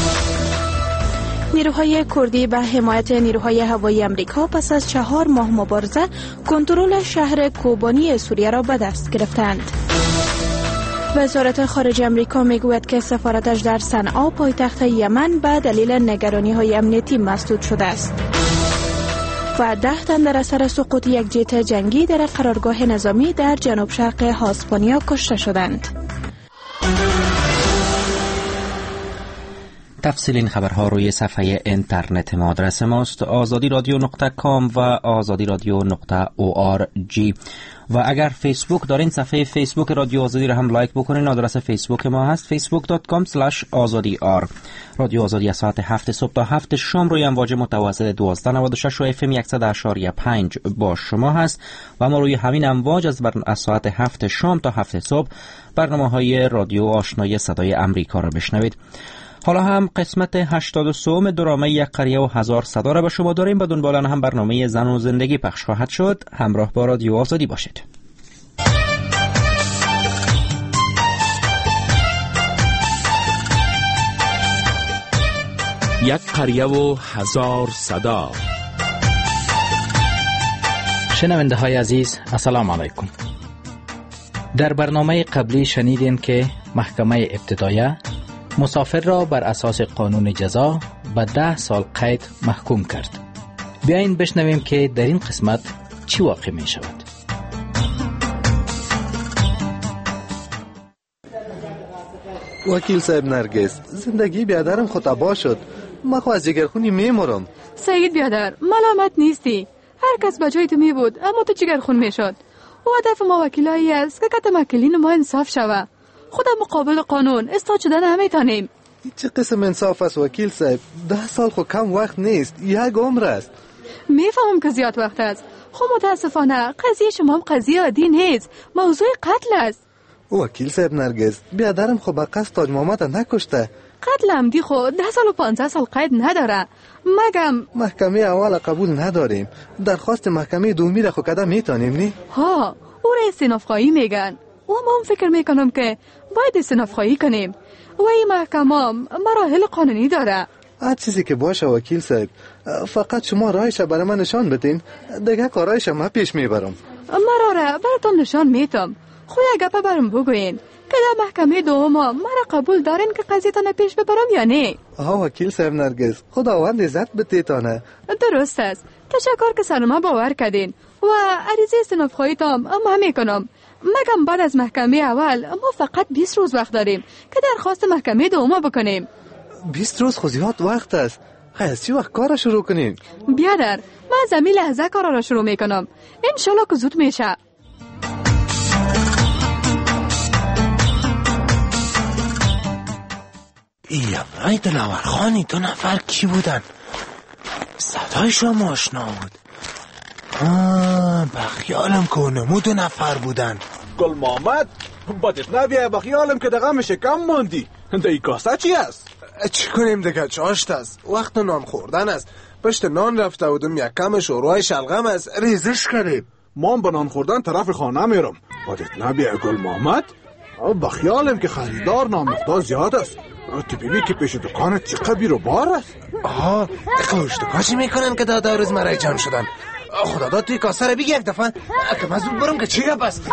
نیروهای کردی به حمایت نیروهای هوایی امریکا پس از 4 ماه مبارزه کنترل شهر کوبانی سوریه را به دست گرفتند. وزارت خارجه امریکا میگوید که سفارتش در صنعا پایتخت یمن به دلیل نگرانی‌های امنیتی مسدود شده است. و 10 تن در اثر سقوط یک جت جنگی در قرارگاه نظامی در جنوب شرق هاسپانیا کشته شدند. تفصیل این خبرها روی صفحه اینترنت ما. آدرس ماست azadiradio.com و azadiradio.org. و اگر فیسبوک دارین صفحه فیسبوک رادیو آزادی را هم لایک بکنین. آدرس فیسبوک ما هست facebook.com/azadiyar. رادیو آزادی از ساعت 7 صبح تا 7 شام روی امواج متوسط 1296 و FM 100.5 با شما هست و ما روی همین امواج از ساعت 7 شام تا 7 صبح برنامه‌های رادیو آشنای صدای امریکا را بشنوید. حالا هم قسمت 83 درامه یک قریه و 1000 صدا را به شما داریم. بدون بالان هم برنامه زن و زندگی پخش خواهد شد. همراه با رادیو آزادی باشید. یک قریه و 1000 صدا. شنونده های عزیز السلام علیکم. در برنامه قبلی شنیدین که محکمه ابتدایه مسافر را بر اساس قانون جزا به 10 سال قید محکوم کرد. بیاین بشنویم که در این قسمت چی واقع می شود. وکیل صاحب نرگس، زندگی بیادرم خود تباه شد. ما خو از جگرخونی میمرم. سعید بیادر، ملامت نیستی. هر کس به جای تو می بود اما تو جگرخون میشد. و هدف ما وکیلایی است که کتمکلین ما انصاف شوه. خودم مقابل قانون استاد شدن نمیتونیم. چه قسم انصاف است وکیل صاحب؟ 10 سال خو کم وقت نیست، یک عمر است. میفهمم که زیاد وقت است. خب متاسفانه قضیه شما هم قضیه عادی نیست، موضوع قتل است. وکیل صاحب نرگس، بیادرم خو به قصد تاج محمد نکشته. قتل عمدی خو 10 سال و 15 سال قید نداره. مگم محکمه اول قبول نداریم، درخواست محکمه دومی را خو کده میتونیم نی؟ ها، او را استنافخواهی میگن. و ما هم فکر میکنم که باید استنافخواهی کنیم. و این محکمه مراحل قانونی داره. هر چیزی که باشه وکیل صاحب، فقط شما راهش برای من نشان بدین، دیگه کارایش ما پیش میبرم. مرا براتون نشان میتم. خود گپه برام بگوین که در محکمه دوم مرا قبول دارین که قضیتان پیش ببرم یا نه؟ آها وکیل صاحب نرگس، خداوند عزت بتیتانه. درست است. تشکر که سر ما باور کردین و عریضه استنافخواهی تام ما میکنم. مگم بعد از محکمه اول ما فقط 20 روز وقت داریم که درخواست محکمه دوم بکنیم. 20 روز خو زیاد وقت است. از چی وقت کار شروع کنیم؟ بیادر، من از همین لحظه کار را شروع میکنم. انشالله که زود میشه. ای دلاور خانی 2 نفر کی بودن؟ صدایشون آشنا بود. بخیالم که اونمو 2 نفر بودن. گل محمد بادت نبیه، بخیالم که دقیقه شکم موندی. این کاسه چی است؟ چی کنیم دیگه؟ چاشت است، وقت نان خوردن است. پشت نان رفته بودم، یک کم شورای شلغم است، ریزش کردیم. من به نان خوردن طرف خانه میرم. بادت نبیه گل محمد، بخیالم که خریدار نامقدار زیاد است. تو ببینی که پیش دکانت چقدر بیر و بار است. قوشتکاشی میکنن که دادا روز مرای جان شدن. خدا داد توی کاسه رو بگی یک دفعه که من زود برم که چی گپ است.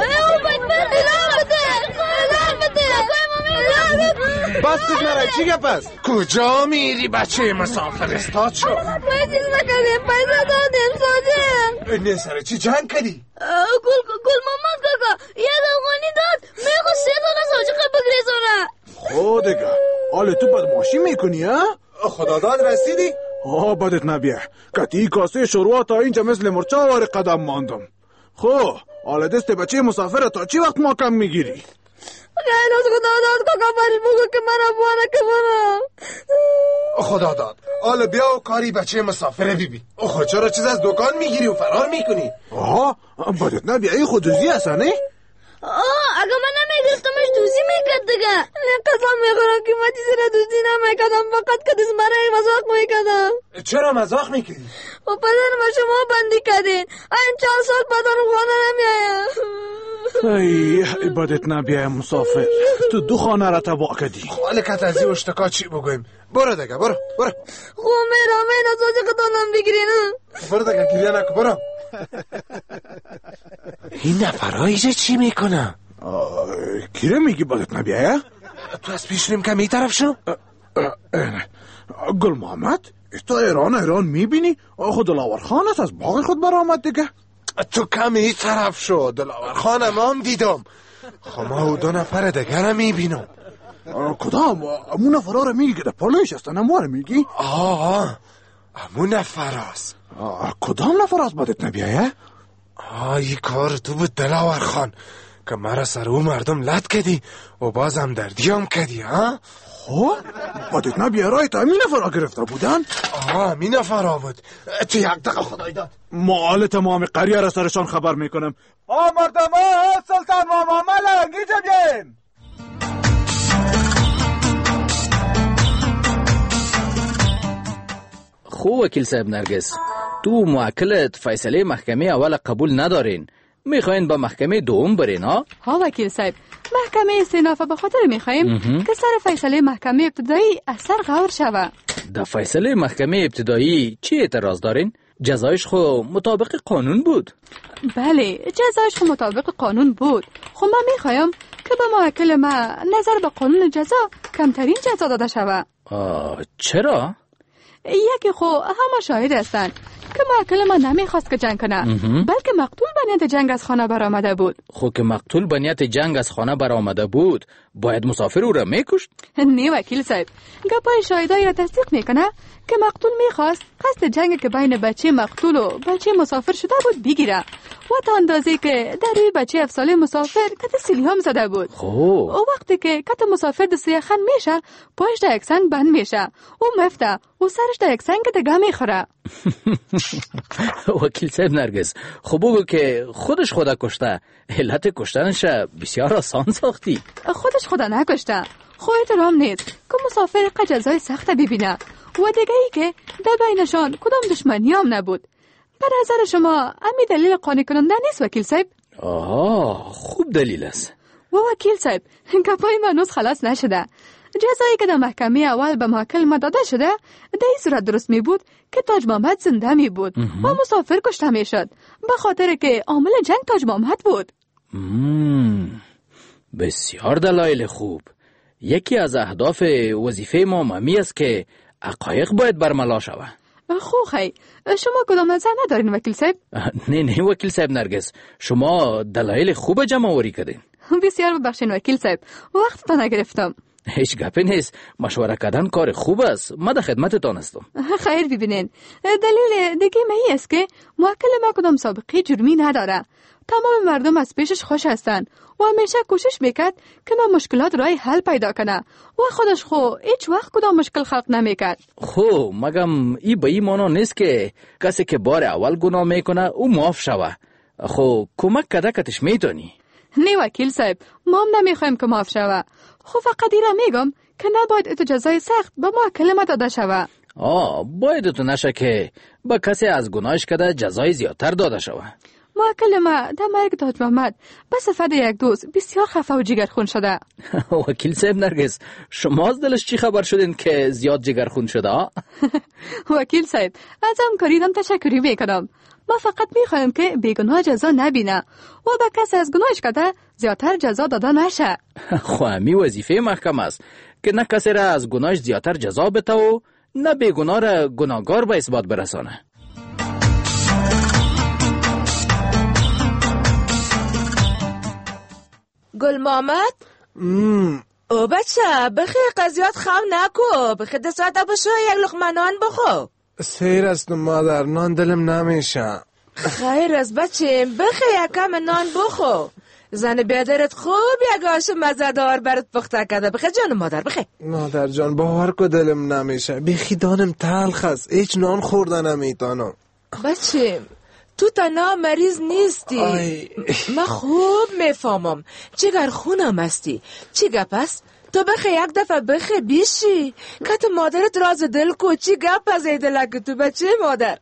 بس کش مرای چی گپ است؟ کجا میری بچه مسافر استاد شو؟ پیسیز نکردیم، پیسه دادیم ساجم. نه سر چی جنگ کردی؟ گل محمد کاکا یک افغانی داد میخوا 3 تا ساجقه بگریزونه. خود دیگه حالا تو بدماشی میکنی ها؟ خدا داد رسیدی؟ بدت نبیه کتی کاسه شروع تا اینجا مثل مرچا واری قدم ماندم. خب حالا دست بچه مسافر تا چی وقت ما کم میگیری؟ خیلی از خدا داد کاکا بری بگو که من افغانه که منم. خدا داد حالا بیا و کاری بچه مسافره بیبی. چرا چیز از دکان میگیری و فرار میکنی؟ بدت نبیه این خود دوزی هست نه؟ اگه من نمیگرفتمش دوزی میکرد دیگه. قسم میخورم که من چیزی را دوزی نمیکردم، فقط که دست برای مزاق میکردم. چرا مزاق میکردی؟ و پدر ما شما بندی کردین، این 4 سال پدرم خانه نمیایم. ای بدت نبیه مسافر، تو 2 خانه را تباه کردی. حالا کت از این اشتکا چی بگویم؟ برو دیگه برو. خوب میرم این ساجی قطانم بگیرین. برو دیگه گریه نکن برو. این نفرهایش چی میکنه؟ کی رو میگی بدت نبیه؟ تو از پیش نیم کمی طرف شو. گل محمد تو ایران میبینی؟ خود دلاور خان است از باغ خود برآمد دیگه. تو کمی طرف شو، دلاور خانم هم دیدم. ما او 2 نفر دیگر رو میبینم. کدام؟ امون نفر رو میگی که در پالایش هستن امون رو میگی؟ امون نفر هست. کدام نفر هست بدت نبیه؟ این کار تو بود دلاور خان که مرا سر او مردم لط کردی و بازم دردیم کردی ها؟ بدت نبیه رای تا همین نفر ها گرفته بودن؟ همین نفر ها بود. تو یک دقیقه خدای داد ما حال تمام قریه را سرشان خبر میکنم. مردم ها سلطان و محمد گیجه بیاین. خوب وکیل صاحب نرگس، تو موکلت فیصله محکمه اول قبول ندارین، میخواین با محکمه دوم برین ها وکیل صاحب، محکمه استئناف به خاطر میخوایم که سر فیصله محکمه ابتدایی اثر غور شوه. در فیصله محکمه ابتدایی چی اعتراض دارین؟ جزایش خو مطابق قانون بود. بله جزایش خو مطابق قانون بود. خب من میخوایم که به موکل ما نظر به قانون جزا کمترین جزا داده شوه. چرا؟ یکی خو همه شاهد هستن که که موکل ما نمیخواست که جنگ کنه، بلکه مقتول به نیت جنگ از خانه برآمده بود. خب که مقتول به نیت جنگ از خانه برآمده بود، باید مسافر او را میکشت؟ نه وکیل صاحب، گپای شاهدای را تصدیق میکنه که مقتول میخواست قصد جنگ که بین بچه مقتول و بچه مسافر شده بود بگیره و تا اندازه که در روی بچه 7 ساله مسافر کت سیلیام زده بود. و وقتی که کت مسافر دست یخن میشه، پایش در یک سنگ بند میشه و مفته و سرش در یک سنگ دگه میخوره. وکیل صاحب نرگس، خب بگو که خودش خدا کشته، علت کشتنش بسیار آسان ساختی. خودش خدا نکشته، خو احترام نیست که مسافر که جزای سخت ببینه و دیگه ای که در بینشان کدام دشمنی هم نبود. به نظر شما امی دلیل قانع کننده نیست وکیل صاحب؟ آها، خوب دلیل است. و وکیل صاحب، گپای منوز خلاص نشده. جزایی که در محکمه اول به موکل ما داده شده در این صورت درست می بود که تاج محمد زنده می بود و مسافر کشته می شد به خاطر که عامل جنگ تاج محمد بود. بسیار دلایل خوب. یکی از اهداف وظیفه ما مهمی است که حقایق باید برملا شود. خوخی، شما کدام نظر ندارین وکیل صاحب؟ نه وکیل صاحب نرگس، شما دلایل خوب جمع آوری کردین. بسیار ببخشین وکیل صاحب، وقت تا نگرفتم. هیچ گپی نیست، مشوره کردن کار خوب است. ما در خدمتتان هستم. خیر ببینین، دلیل دیگه می است که موکل ما کدام سابقه جرمی نداره. تمام مردم از پیشش خوش هستن و همیشه کوشش میکرد که ما مشکلات رای حل پیدا کنه و خودش خو هیچ وقت کدام مشکل خلق نمیکرد. خو مگم ای به این مانا نیست که کسی که بار اول گناه میکنه او معاف شوه. خو کمک کده کتش میتونی. نه وکیل صاحب، ما هم نمیخوایم که معاف شوه. خو فقط ایره میگم که نباید اتو جزای سخت به موکل ما داده شوه. باید اتو نشه که با کسی از گناهش کده جزای زیادتر داده شوه. موکل ما در مرگ تاج محمد به صفت یک دوست بسیار خفه و جگرخون شده. وکیل صاحب نرگس، شما از دلش چی خبر شدین که زیاد جگرخون شده؟ وکیل صاحب، از همکاریدم تشکری میکنم. ما فقط میخوایم که بیگناه جزا نبینه و به کسی از گناهش کده زیادتر جزا داده نشه. خو همی وظیفه محکمه است که نه کسی را از گناهش زیادتر جزا بده و نه بیگناه را گناهگار به اثبات برسانه. گل محمد؟ او بچه بخیر قضیات خام نکو، بخیر دستات بشو یک لقمه نان بخو. سیر است مادر، نان دلم نمیشه. خیر است بچه، بخیر یکم نان بخو. زن بیادرت خوب یک آش مزه‌دار برات پخته کرده. بخیر جان مادر، بخیر. مادر جان باور کو دلم نمیشه، بیخی دانم تلخ است، هیچ نان خوردن نمیتونم. بچه تو تنها مریض نیستی. من خوب میفهمم چگر خونم هستی. چی گپ است؟ تو بخی یک دفعه بخی بیشی که تو مادرت راز دل کو. چی گپ از ای دلک تو بچه مادر؟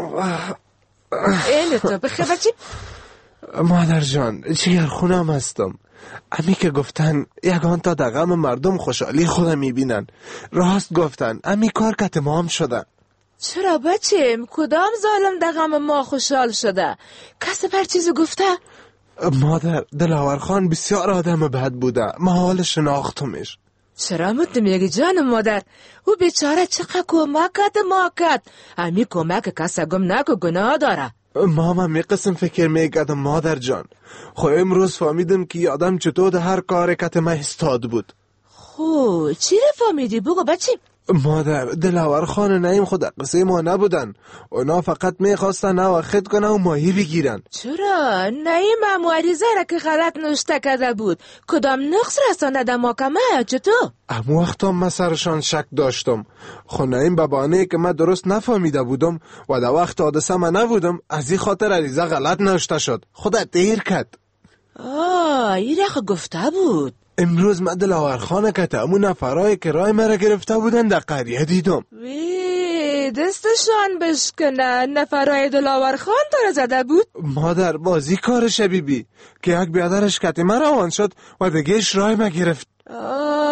این تو بخی بچه. مادر جان چگر خونم هستم. امی که گفتن یگان تا در غم مردم خوشحالی خودم میبینن، راست گفتن. امی کار که تمام شده. چرا بچه؟ کدام ظالم در غم ما خوشحال شده؟ کسی پر چیزو گفته؟ مادر دلاور خان بسیار آدم بد بوده، ما حال شناختمش. چرا مت میگی جان مادر؟ او بیچاره چقدر کمک کرد ما کرد. امی کمک کسی گم نکو گناه داره. ماما می قسم فکر میکردم مادر جان. خو امروز فهمیدم که آدم چطور ده هر کار کت ما استاد بود. خو چی رو فهمیدی؟ بگو بچه. مادر دلاور خان نایم خود قصه ما نبودن، اونا فقط میخواستن او خد کنن و ماهی بگیرن. چرا؟ نایم معریضه را که غلط نوشته کرده بود کدام نقص رسانده در محکمه؟ چطور؟ امو وقتا من سرشان شک داشتم، خو نایم به بهانه که من درست نفهمیده بودم و در وقت حادثه من نبودم، از این خاطر عریضه غلط نوشته شد. خودت دیر کرد. این را گفته بود. امروز من دلاور خانه که همون نفرهای که رای مرا گرفته بودن در قریه دیدم. وی دستشان بشکنه. نفرهای دلاور خان تو را زده بود؟ مادر بازی کارشه بیبی که یک بیادرش کتی من روان شد و دگهش رای ما گرفت.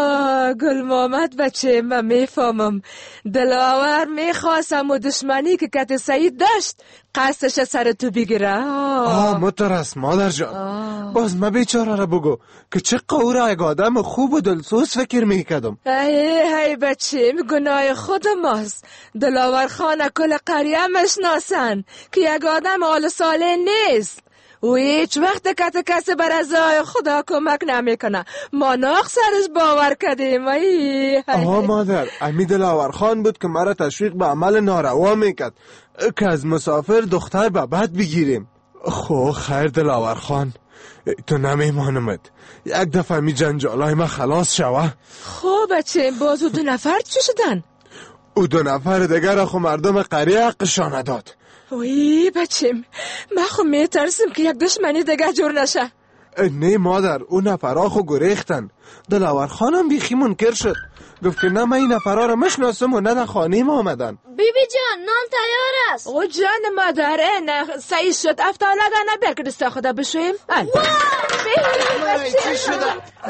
گل محمد بچه من میفهمم. دلاور میخواستم و دشمنی که کت سعید داشت قصدش سر تو بگیره. مترس مادر جان. باز من بیچاره را بگو که چه قوره یک آدم خوب و دلسوز فکر میکردم. هی بچه گناه خود ماست. دلاور خانه کل قریه مشناسن که یک آدم آل ساله نیست و هیچ وقت کسی بر ازای خدا کمک نمیکنه. ما ناخ سرش باور کردیم. مادر امی دلاور خان بود که مرا تشویق به عمل ناروا میکرد که از مسافر دختر به بد بگیریم. خیر دلاور خان، تو نمیمانمت یک دفعه می جنجالای ما خلاص شوه. بچه باز او 2 نفر چی شدن؟ او 2 نفر دیگر خو مردم قریه حقشان داد. بچیم من خو میترسم که یک دشمنی دیگه جور نشه. نه مادر، اون نفرها خو گریختن. دلاور خانم بیخی منکر شد، گفت که نه من این نفرها رو مشناسم و نه در خانه ما آمدن. بیبی جان نان تیار است. جان مادر نه سعی شد افتانه نه بر که دستا خدا بشویم. چی شده؟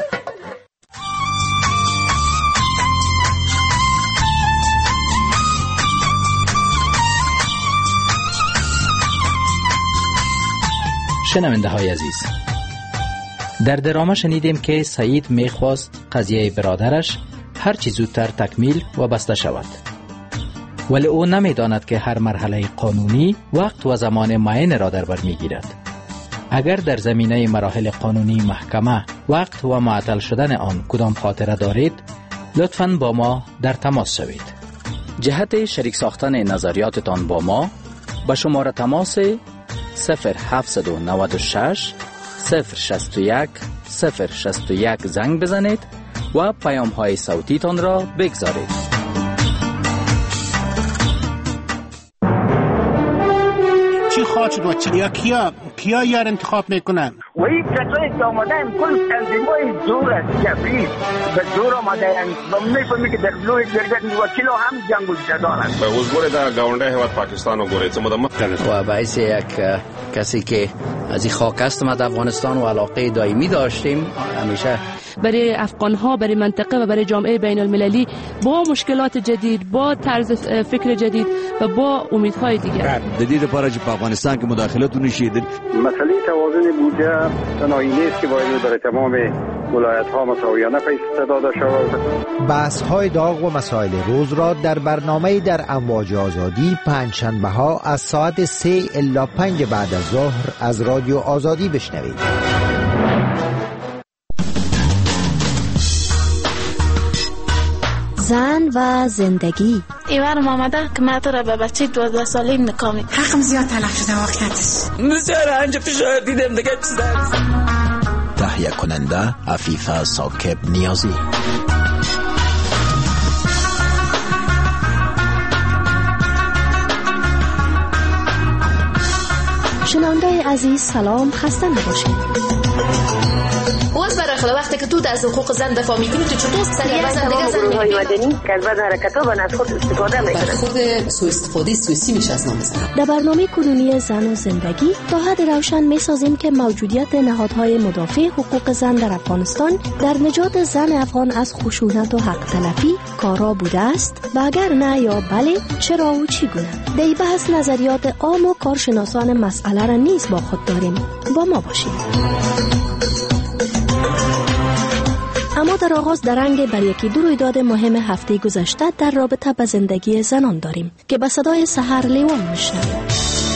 شنونده های عزیز، در درامه شنیدیم که سعید میخواست قضیه برادرش هر چی زودتر تکمیل و بسته شود، ولی او نمیداند که هر مرحله قانونی وقت و زمان معین را در بر میگیرد. اگر در زمینه مراحل قانونی محکمه وقت و معطل شدن آن کدام خاطره دارید، لطفاً با ما در تماس شوید. جهت شریک ساختن نظریاتتان با ما به شماره تماس 0796 061 061 زنگ بزنید و پیام های صوتی تان را بگذارید. چی خواهد شد و چی کیا یار انتخاب میکنن؟ و این کسایی که آمدن کل تنظیمای زور است، جبری به زور آمدن و میفهمی که در لوی جرگت وکیل هم جنگ و جدال است. به وزگوری در گاونده هوت پاکستان و گوری و باعث یک کسی که از این خاک است ما در افغانستان و علاقه دائمی داشتیم همیشه برای افغان‌ها، برای منطقه و برای جامعه بین المللی با مشکلات جدید، با طرز فکر جدید و با امیدهای دیگر. جدید لپاره چې په افغانستان کې مداخلت ونشي. مسئله توازن بودجه تنهایی نیست که باید برای تمام ولایت‌ها مساویانه پیش داده شود. بحث‌های داغ و مسائل روز را در برنامه در امواج آزادی پنجشنبه‌ها از ساعت 3 الی 5 بعد از ظهر از رادیو آزادی بشنوید. زن و زندگی. ایوانم آمده که من تو را به بچه 12 سالیم نکامی. حقم زیاد تلف شده واقعیتش. بسیار انجا فشار دیدم دیگه چیز دارست. تهیه کننده عفیفه ساکب نیازی. شنونده عزیز سلام، خسته نباشید. باز برای وقتی که تو از حقوق زن دفاع میکنی تو چطور سریع زندگی زن مدنی که از بعد حرکت‌ها از خود استفاده میکنن. خود سوء استفاده سیاسی میشه از نام زن. در برنامه کنونی زن و زندگی تا حد روشن میسازیم که موجودیت نهادهای مدافع حقوق زن در افغانستان در نجات زن افغان از خشونت و حق تلفی کارا بوده است و اگر نه یا بله چرا و چگونه. در این بحث نظریات عام و کارشناسان مسئله را نیز با خود داریم. با ما باشید. اما در آغاز درنگ بر یکی دو رویداد مهم هفته گذشته در رابطه با زندگی زنان داریم که به صدای سحر لیوان میشنویم.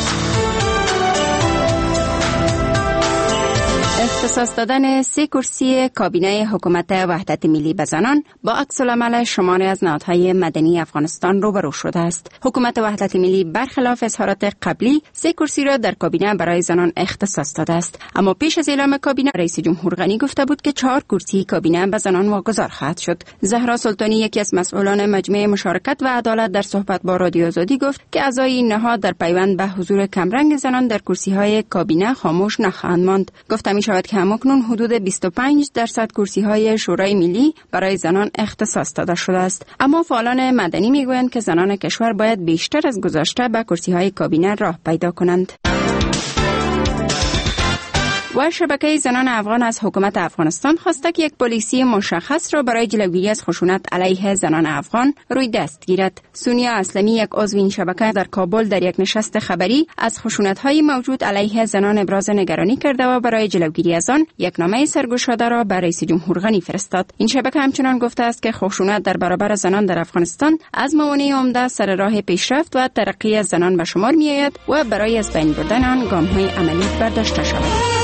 اختصاص دادن 3 کرسی کابینه حکومت وحدت ملی به زنان با عکس‌العمل شماری از نهادهای مدنی افغانستان روبرو شده است. حکومت وحدت ملی برخلاف اظهارات قبلی 3 کرسی را در کابینه برای زنان اختصاص داده است، اما پیش از اعلام کابینه رئیس جمهور غنی گفته بود که 4 کرسی کابینه به زنان واگذار خواهد شد. زهرا سلطانی یکی از مسئولان مجمع مشارکت و عدالت در صحبت با رادیو آزادی گفت که اعضای این نهاد در پیوند به حضور کمرنگ زنان در کرسی‌های کابینه خاموش نخواهند ماند. گفته می شود که همکنون حدود 25% کرسی‌های شورای ملی برای زنان اختصاص داده شده است، اما فعالان مدنی میگویند که زنان کشور باید بیشتر از گذشته به کرسی‌های کابینه راه پیدا کنند. و شبکه زنان افغان از حکومت افغانستان خواسته که یک پلیسی مشخص را برای جلوگیری از خشونت علیه زنان افغان روی دست گیرد. سونیا اسلمی، یک عضو این شبکه، در کابل در یک نشست خبری از خشونت‌های موجود علیه زنان ابراز نگرانی کرده و برای جلوگیری از آن یک نامه سرگشاده را برای رئیس جمهور غنی فرستاد. این شبکه همچنان گفته است که خشونت در برابر زنان در افغانستان از موانع عمده سر راه پیشرفت و ترقی زنان به شمار می‌آید و برای از بین بردن آن گام‌های عملی برداشته شود.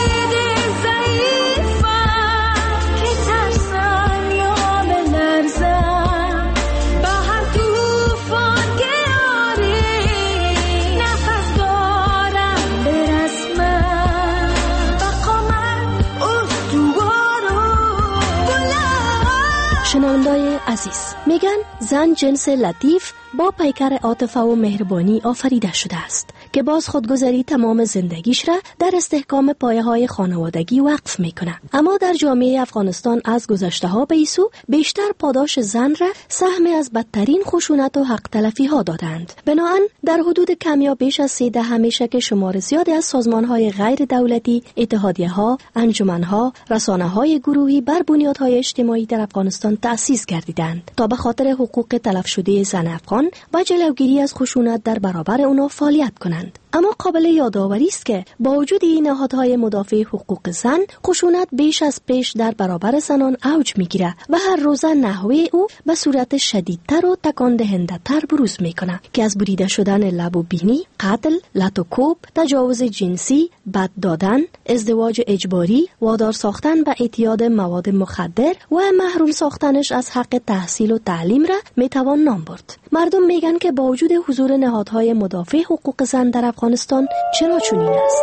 شنوندای عزیز، میگن زن جنس لطیف با پیکر عاطفه و مهربانی آفریده شده است که باز خودگذری تمام زندگیش را در استحکام پایه‌های خانوادگی وقف میکنه. اما در جامعه افغانستان از گذشته‌ها به ایسو بیشتر پاداش زن را سهمی از بدترین خشونت و حق تلفی ها دادند. بنابراین در حدود کم یا بیش از 13 همیشه که شمار زیادی از سازمان‌های غیر دولتی، اتحادیه‌ها، انجمن‌ها، رسانه‌های گروهی بر بنیادهای اجتماعی در افغانستان تأسیس گردیدند تا به خاطر حقوق تلف شده زن افغان و جلوگیری از خشونت در برابر آنها فعالیت کنند. اما قابل یادآوری است که با وجود این نهادهای مدافع حقوق زن، خشونت بیش از پیش در برابر زنان اوج میگیره و هر روز نحوه او به صورت شدیدتر و تکان دهنده تر بروز میکنه که از بریده شدن لب و بینی، قتل، لط و کوب، تجاوز جنسی، بد دادن، ازدواج اجباری، وادار ساختن به اعتیاد مواد مخدر و محروم ساختنش از حق تحصیل و تعلیم را میتوان نام برد. مردم میگن که با وجود حضور نهادهای مدافع حقوق زن در افغانستان چرا چنین است؟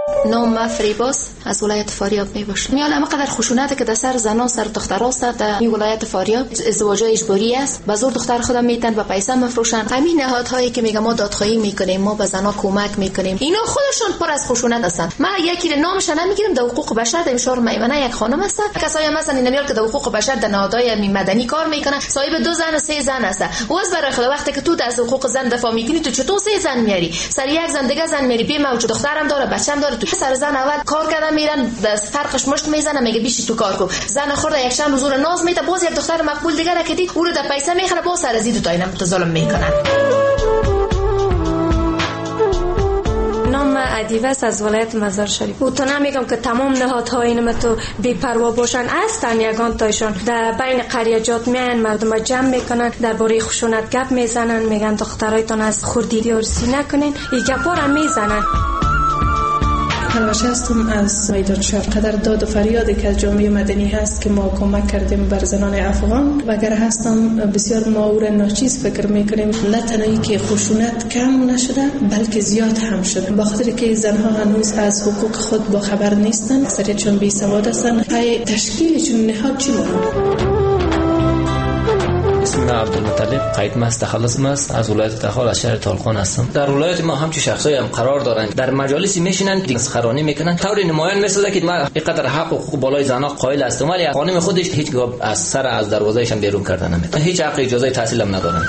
نام فریباس از ولایت فاریاب میباشم. میال اما قدر خشونت که در سر زنان سر دخترها است در این ولایت فاریاب، ازدواج اجباری است، به زور دختر خودم میتن و پیسه مفروشن. همین نهادهایی که میگم ما دادخواهی میکنیم، ما به زنا کمک میکنیم، اینا خودشون پر از خشونت هستن. من یکی نامش نمیگیرم، در حقوق بشر در شهر میمنه یک خانم است، کسایی مثلا نمیال که در حقوق بشر در نهادهای مدنی کار میکنن، صاحب 2 زن و 3 زن است. واس برای خدا وقتی که تو از حقوق زن دفاع میکنی، تو چطور 3 زن میاری؟ سر یک زن دیگه زن میاری، بی موجود دخترم داره، بچه‌م داره، تو سر زن اول کار کردن میرن، دست فرقش مشت میزنه، میگه بیشی تو کار کو. زن خورده یک شام حضور ناز میته، باز یک دختر مقبول دیگه را که دید او رو در پیسه میخره، باز سر زید تا اینا ظلم میکنن. نام ادیوس از ولایت مزار شریف. و تو نمیگم که تمام نهادها اینم تو بی‌پروا باشن، هستن یگان تایشون در بین قریجات میان مردم جمع میکنن، درباره خشونت گپ میزنن، میگن دخترایتون از خوردی ارسی نکنین، این گپا رو میزنن. همیشه هستم از میدان شهر. قدر داد و فریادی که از جامعه مدنی هست که ما کمک کردیم بر زنان افغان و اگر هستم بسیار ما ناچیز فکر میکنیم، نه تنهایی که خشونت کم نشده بلکه زیاد هم شده، به خاطر که زنها هنوز از حقوق خود با خبر نیستن، اکثریتشون بی سواد هستن. تشکیلشون نهاد چی اسم عبدالمطلب قید مست خلاص مست از ولایت تخار از شهر تالقان هستم. در ولایت ما همچی شخصایی هم قرار دارن، در مجالسی میشینن تسخرانی میکنن، طوری نمایان مثل که ما اینقدر حق و حقوق بالای زنا قائل هستم، ولی خانم خودش هیچ از سر از دروازه‌اش هم بیرون کردن نمیتونه، هیچ حق اجازه تحصیل هم ندارن.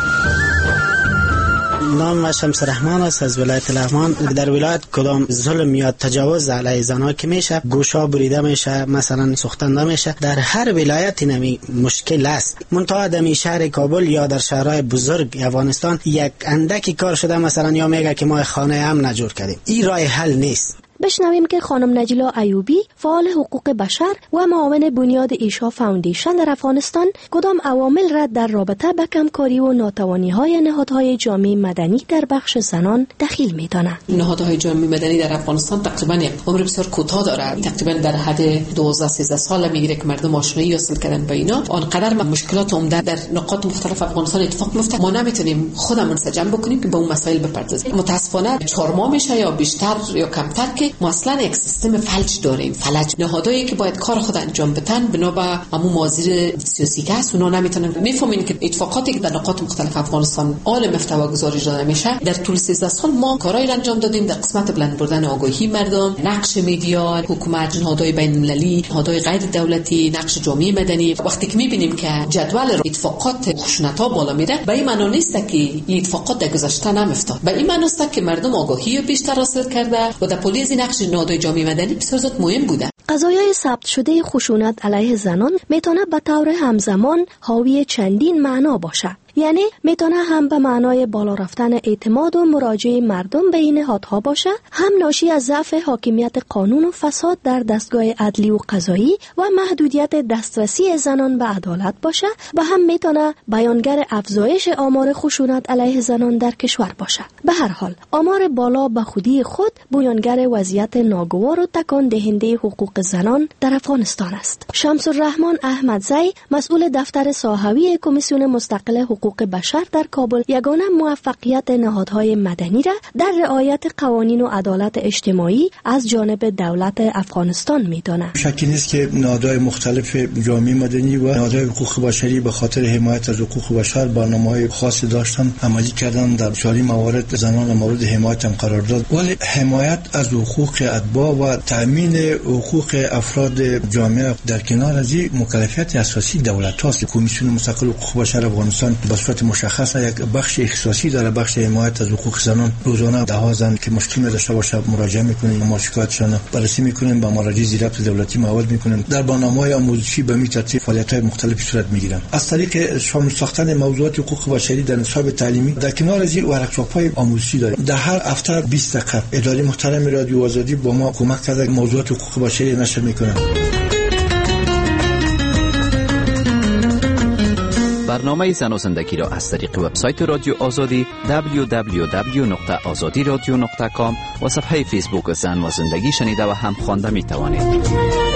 نام شمس رحمان است از ولایت لغمان. در ولایت کدام ظلم یا تجاوز علیه زنها که میشه، گوشا بریده میشه، مثلا سوختنده میشه، در هر ولایت نمی مشکل است. منتها در شهر کابل یا در شهرهای بزرگ افغانستان یک اندکی کار شده، مثلا یا میگه که ما خانه هم نجور کردیم. این راه حل نیست. بشنویم که خانم نجلا ایوبی، فعال حقوق بشر و معاون بنیاد ایشا فاوندیشن در افغانستان، کدام عوامل را در رابطه با کمکاری و ناتوانی‌های نهادهای جامعه مدنی در بخش زنان دخیل می‌دانند. نهادهای جامعه مدنی در افغانستان تقریبا یک عمر بسیار کوتاه دارد، تقریبا در حد 12-13 سال میگیره که مردم آشنایی حاصل کردن با اینا. آنقدر مشکلات عمده در نقاط مختلف افغانستان اتفاق میفته، ما نمیتونیم خودمون منسجم بکنیم که به اون مسائل بپردازیم. متاسفانه 4 ماه میشه یا بیشتر یا کمتر که ما اصلا یک سیستم فلج داریم، فلج نهادهایی که باید کار خود انجام بدن بنا به همون موازیر سیاسی که هست، اونا نمیتونن. میفهمین که اتفاقاتی که در نقاط مختلف افغانستان عالم محتوا گذاری داده میشه، در طول 13 سال ما کارایی انجام دادیم در قسمت بلند بردن آگاهی مردم، نقش میدیا، حکومت، نهادهای بین المللی، نهادهای غیر دولتی، نقش جامعه مدنی. وقتی که میبینیم که جدول اتفاقات خشونت‌ها بالا میره، به این معنی نیست که این اتفاقات در گذشته نمیفتاد، به این معنی است که مردم آگاهی بیشتر حاصل کرده و در پلیس نقش نهادهای جامعه مدنی بسیار زیاد مهم بوده. قضایای ثبت شده خشونت علیه زنان میتونه به طور همزمان حاوی چندین معنا باشه. یعنی میتونه هم به معنای بالا رفتن اعتماد و مراجعه مردم به این نهادها باشه، هم ناشی از ضعف حاکمیت قانون و فساد در دستگاه عدلی و قضایی و محدودیت دسترسی زنان به عدالت باشه و هم میتونه بیانگر افزایش آمار خشونت علیه زنان در کشور باشه. به هر حال آمار بالا به خودی خود بیانگر وضعیت ناگوار و تکان دهنده حقوق زنان در افغانستان است. شمس الرحمن احمدزی، مسئول دفتر ساحوی کمیسیون مستقل حقوق بشر در کابل، یگانه موفقیت نهادهای مدنی را در رعایت قوانین و عدالت اجتماعی از جانب دولت افغانستان می‌داند. شکی نیست که نهادهای مختلف جامعه مدنی و نهادهای حقوق بشری به خاطر حمایت از حقوق بشر برنامه‌های خاصی داشتن، عملی کردن. در بسیاری موارد زنان مورد حمایت هم قرار داد، ولی حمایت از حقوق اتباع و تأمین حقوق افراد جامعه در کنار از این مکلفیت اساسی دولت است. کمیسیون مستقل حقوق بشر افغانستان به صورت مشخص یک بخش اختصاصی داره، بخش حمایت از حقوق زنان. روزانه ده ها زن که مشکل داشته باشه مراجعه میکنیم، ما شکایتشان بررسی میکنیم، با مراجع ضبط دولتی مواد میکنیم. در برنامه‌های آموزشی به می ترتیب فعالیت‌های مختلفی صورت میگیرن. از طریق شامل ساختن موضوعات حقوق بشری در نصاب تعلیمی، در کنار از این ورکشاپ‌های آموزشی داریم. در هر هفته 20 دقیقه اداره محترم رادیو آزادی با ما کمک کرده موضوعات حقوق بشری نشر میکنن. برنامه زن و زندگی را از طریق وبسایت رادیو آزادی www.azadiradio.com و صفحه فیسبوک زن و زندگی شنیده و هم خوانده می توانید.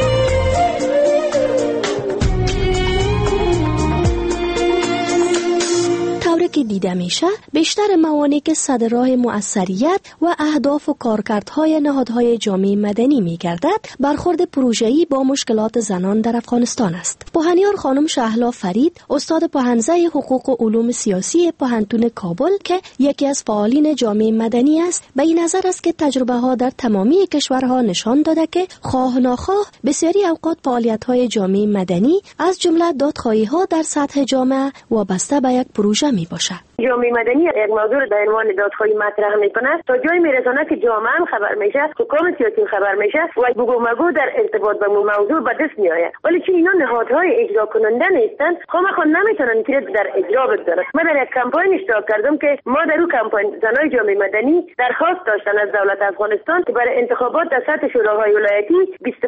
که دیده میشه بیشتر موانع که صدر راه مؤثریت و اهداف و کارکردهای نهادهای جامعه مدنی میگردد برخورد پروژه‌ای با مشکلات زنان در افغانستان است. پوهنیار خانم شهلا فرید، استاد پوهنزه حقوق و علوم سیاسی پوهنتون کابل که یکی از فعالین جامعه مدنی است، به این نظر است که تجربه ها در تمامی کشورها نشان داده که خواه ناخواه بسیاری اوقات فعالیت‌های جامعه مدنی از جمله دادخواهی ها در سطح جامعه وابسته به یک پروژه می باشد. جامعه مدنی یک موضوع در عنوان دادخواهی مطرح میکنه تا جایی میرسونه که جامعه هم خبر میشه، حکام سیاسی خبر میشه و بگو مگو در ارتباط با موضوع به دست میآید. ولی چون اینا نهادهای اجرا کننده نیستن، خامخا نمیتونن که در اجرا بگذارن. من در یک کمپاین اشتراک کردم که ما در اون کمپاین زنای جامعه مدنی درخواست داشتن از دولت افغانستان که برای انتخابات در سطح شوراهای ولایتی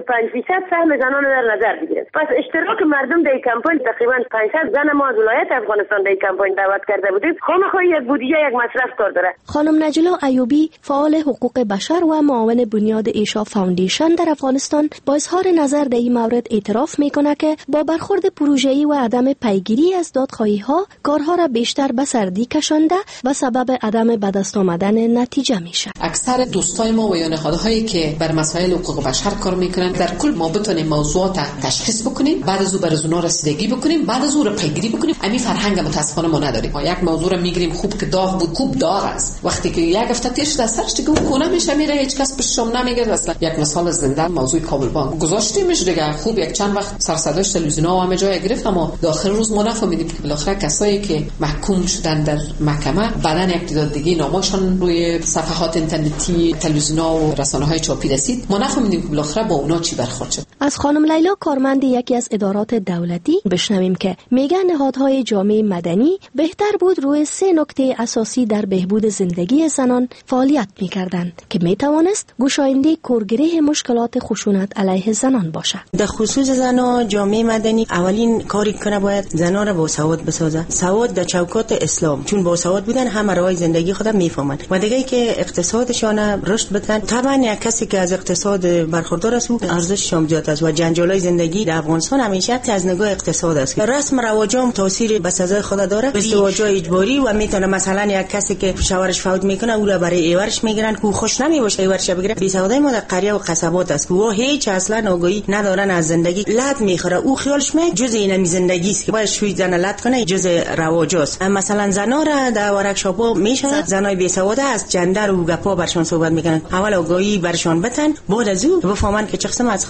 25% سهم زنان در نظر بگیرن. پس اشتراک مردم در این کمپاین تقریبا 500 زن ما از ولایت افغانستان در این کمپاین دعوت کرده بودیم. خامخا یک بودجه یک مصرف کار داره. خانم نجلا ایوبی، فعال حقوق بشر و معاون بنیاد ایشا فاوندیشن در افغانستان، با اظهار نظر در این مورد اعتراف میکنه که با برخورد پروژه‌ای و عدم پیگیری از دادخواهی‌ها کارها را بیشتر به سردی کشانده و سبب عدم به دست آمدن نتیجه میشه. اکثر دوستای ما و یا نهادهایی که بر مسائل حقوق بشر کار میکنن در کل ما بتونیم موضوعات تشخیص بکنیم، بعد از اون بر اونها رسیدگی بکنیم، بعد از اون رو پیگیری بکنیم. همین فرهنگ متاسفانه ما نداریم. ما یک موضوع رو میگیریم خوب که داغ بود، خوب داغ است. وقتی که یک هفته تیر شده سرش دیگه اون کنه میشه میره، هیچ کس پیشم نمیگه. اصلا یک مثال زنده موضوع کابل بانک گذاشتیمش دیگه، خوب یک چند وقت سر صداش تلویزیون‌ها و همه جای گرفت، اما داخل روز ما نفهمیدیم که بالاخره کسایی که محکوم شدن در محکمه بعدن اقتدار دیگه نامشون روی صفحات اینترنتی، تلویزیون‌ها و رسانه‌های چاپی رسید. ما نفهمیدیم که بالاخره با اونا چی برخورد شد. از خانم لیلا، کارمند یکی از ادارات دولتی، بشنویم که میگه نهادهای جامعه مدنی بهتر بود روی 3 نکته اساسی در بهبود زندگی زنان فعالیت می‌کردند که میتوانست گشاینده کورگره مشکلات خشونت علیه زنان باشد. در خصوص زنان، جامعه مدنی اولین کاری کنه باید زنان را با سواد بسازه. سواد در چوکات اسلام، چون با سواد بودن همه راهای زندگی خود میفهمند و دیگه که اقتصادشان رشد بدن. طبعا یک کسی که از اقتصاد برخوردار است ارزشش هم زیاد است و جنجالای زندگی در افغانستان همیشه از نگاه اقتصاد است. رسم رواجام تاثیر به سزای خود داره، ازدواج اجباری و میتونه مثلا یک کسی که شوهرش فوت میکنه او را برای ایورش میگیرن که خوش نمیباشه ایورش بگیره. بی سوادای ما در قریه و قصبات است که او هیچ اصلا آگاهی ندارن از زندگی. لط میخوره، او خیالش می جزء این زندگی است که باید شوی زن لط کنه، جزء رواجاست. مثلا زنا را در ورکشاپا میشه زنای بی سواد است جندر و گپا برشون صحبت میکنن، اول آگاهی برشون بتن، بعد از او بفهمن که چه قسم از دفاع کنن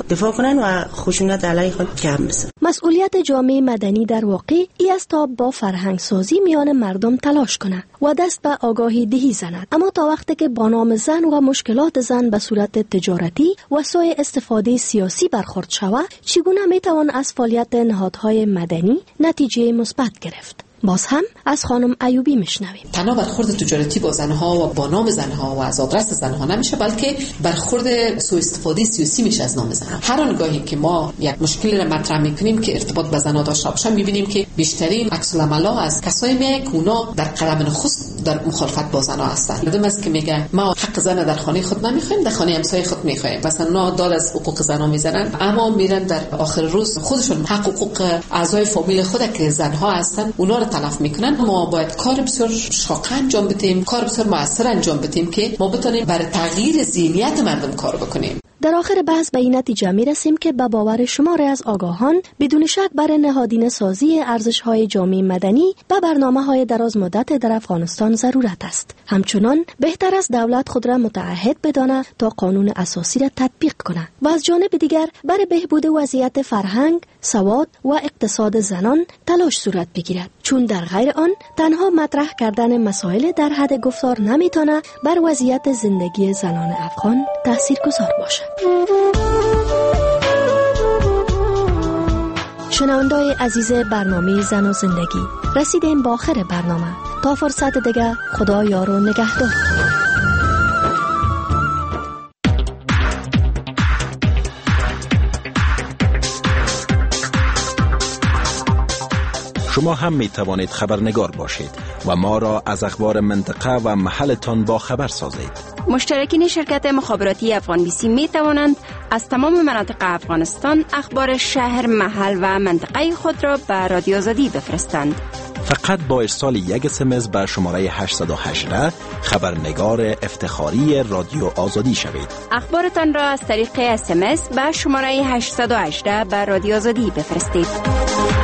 بخورن و خشونت علیه خود کم بسازن. مسئولیت جامعه مدنی در واقع ای است تا با فرهنگ سازی میان مردم تلاش کنه و دست به آگاهی دهی زند. اما تا وقتی که با نام زن و مشکلات زن به صورت تجارتی و سوی استفاده سیاسی برخورد شود، چگونه میتوان از فعالیت نهادهای مدنی نتیجه مثبت گرفت؟ باز هم از خانم ایوبی میشنویم. تنها برخورد تجارتی با زنها و با نام زنها و از آدرس زنها نمیشه، بلکه برخورد سوء استفاده سیاسی میشه از نام زنها. هر آنگاهی که ما یک مشکلی را مطرح میکنیم که ارتباط با زنها داشته باشه، میبینیم که بیشترین عکس العملا از کسایی میاد که اونا در قدم نخست در مخالفت با زنها هستند. مردم است که میگه ما حق زن در خانه خود نمیخوایم، در خانه همسایه خود میخوایم. مثلا اونا داد از حقوق زنها میزنن، اما میرن در آخر روز خودشون حقوق اعضای فامیل خود که زنها هستن اونا رو تلف میکنن. ما باید کار بسیار شاق انجام بدیم، کار بسیار موثر انجام بدیم که ما بتونیم برای تغییر ذهنیت مردم کار بکنیم. در آخر بحث به این نتیجه می رسیم که به باور شماری از آگاهان بدون شک برای نهادینه سازی ارزش‌های جامعه مدنی به برنامه‌های دراز مدت در افغانستان ضرورت است. همچنان بهتر است دولت خود را متعهد بداند تا قانون اساسی را تطبیق کند و از جانب دیگر برای بهبود وضعیت فرهنگ، سواد و اقتصاد زنان تلاش صورت بگیرد، چون در غیر آن تنها مطرح کردن مسائل در حد گفتار نمیتونه بر وضعیت زندگی زنان افغان تاثیرگذار باشد. شنونده‌های عزیز برنامه زن و زندگی، رسیدیم به آخر برنامه. تا فرصت دیگه، خدا یار و نگهدار. شما هم می توانید خبرنگار باشید و ما را از اخبار منطقه و محلتان با خبر سازید. مشترکین شرکت مخابراتی افغان بیسی می توانند از تمام مناطق افغانستان اخبار شهر، محل و منطقه خود را به رادیو آزادی بفرستند. فقط با ارسال یک SMS به شماره 818 خبرنگار افتخاری رادیو آزادی شوید. اخبارتان را از طریق SMS به شماره 818 به رادیو آزادی بفرستید.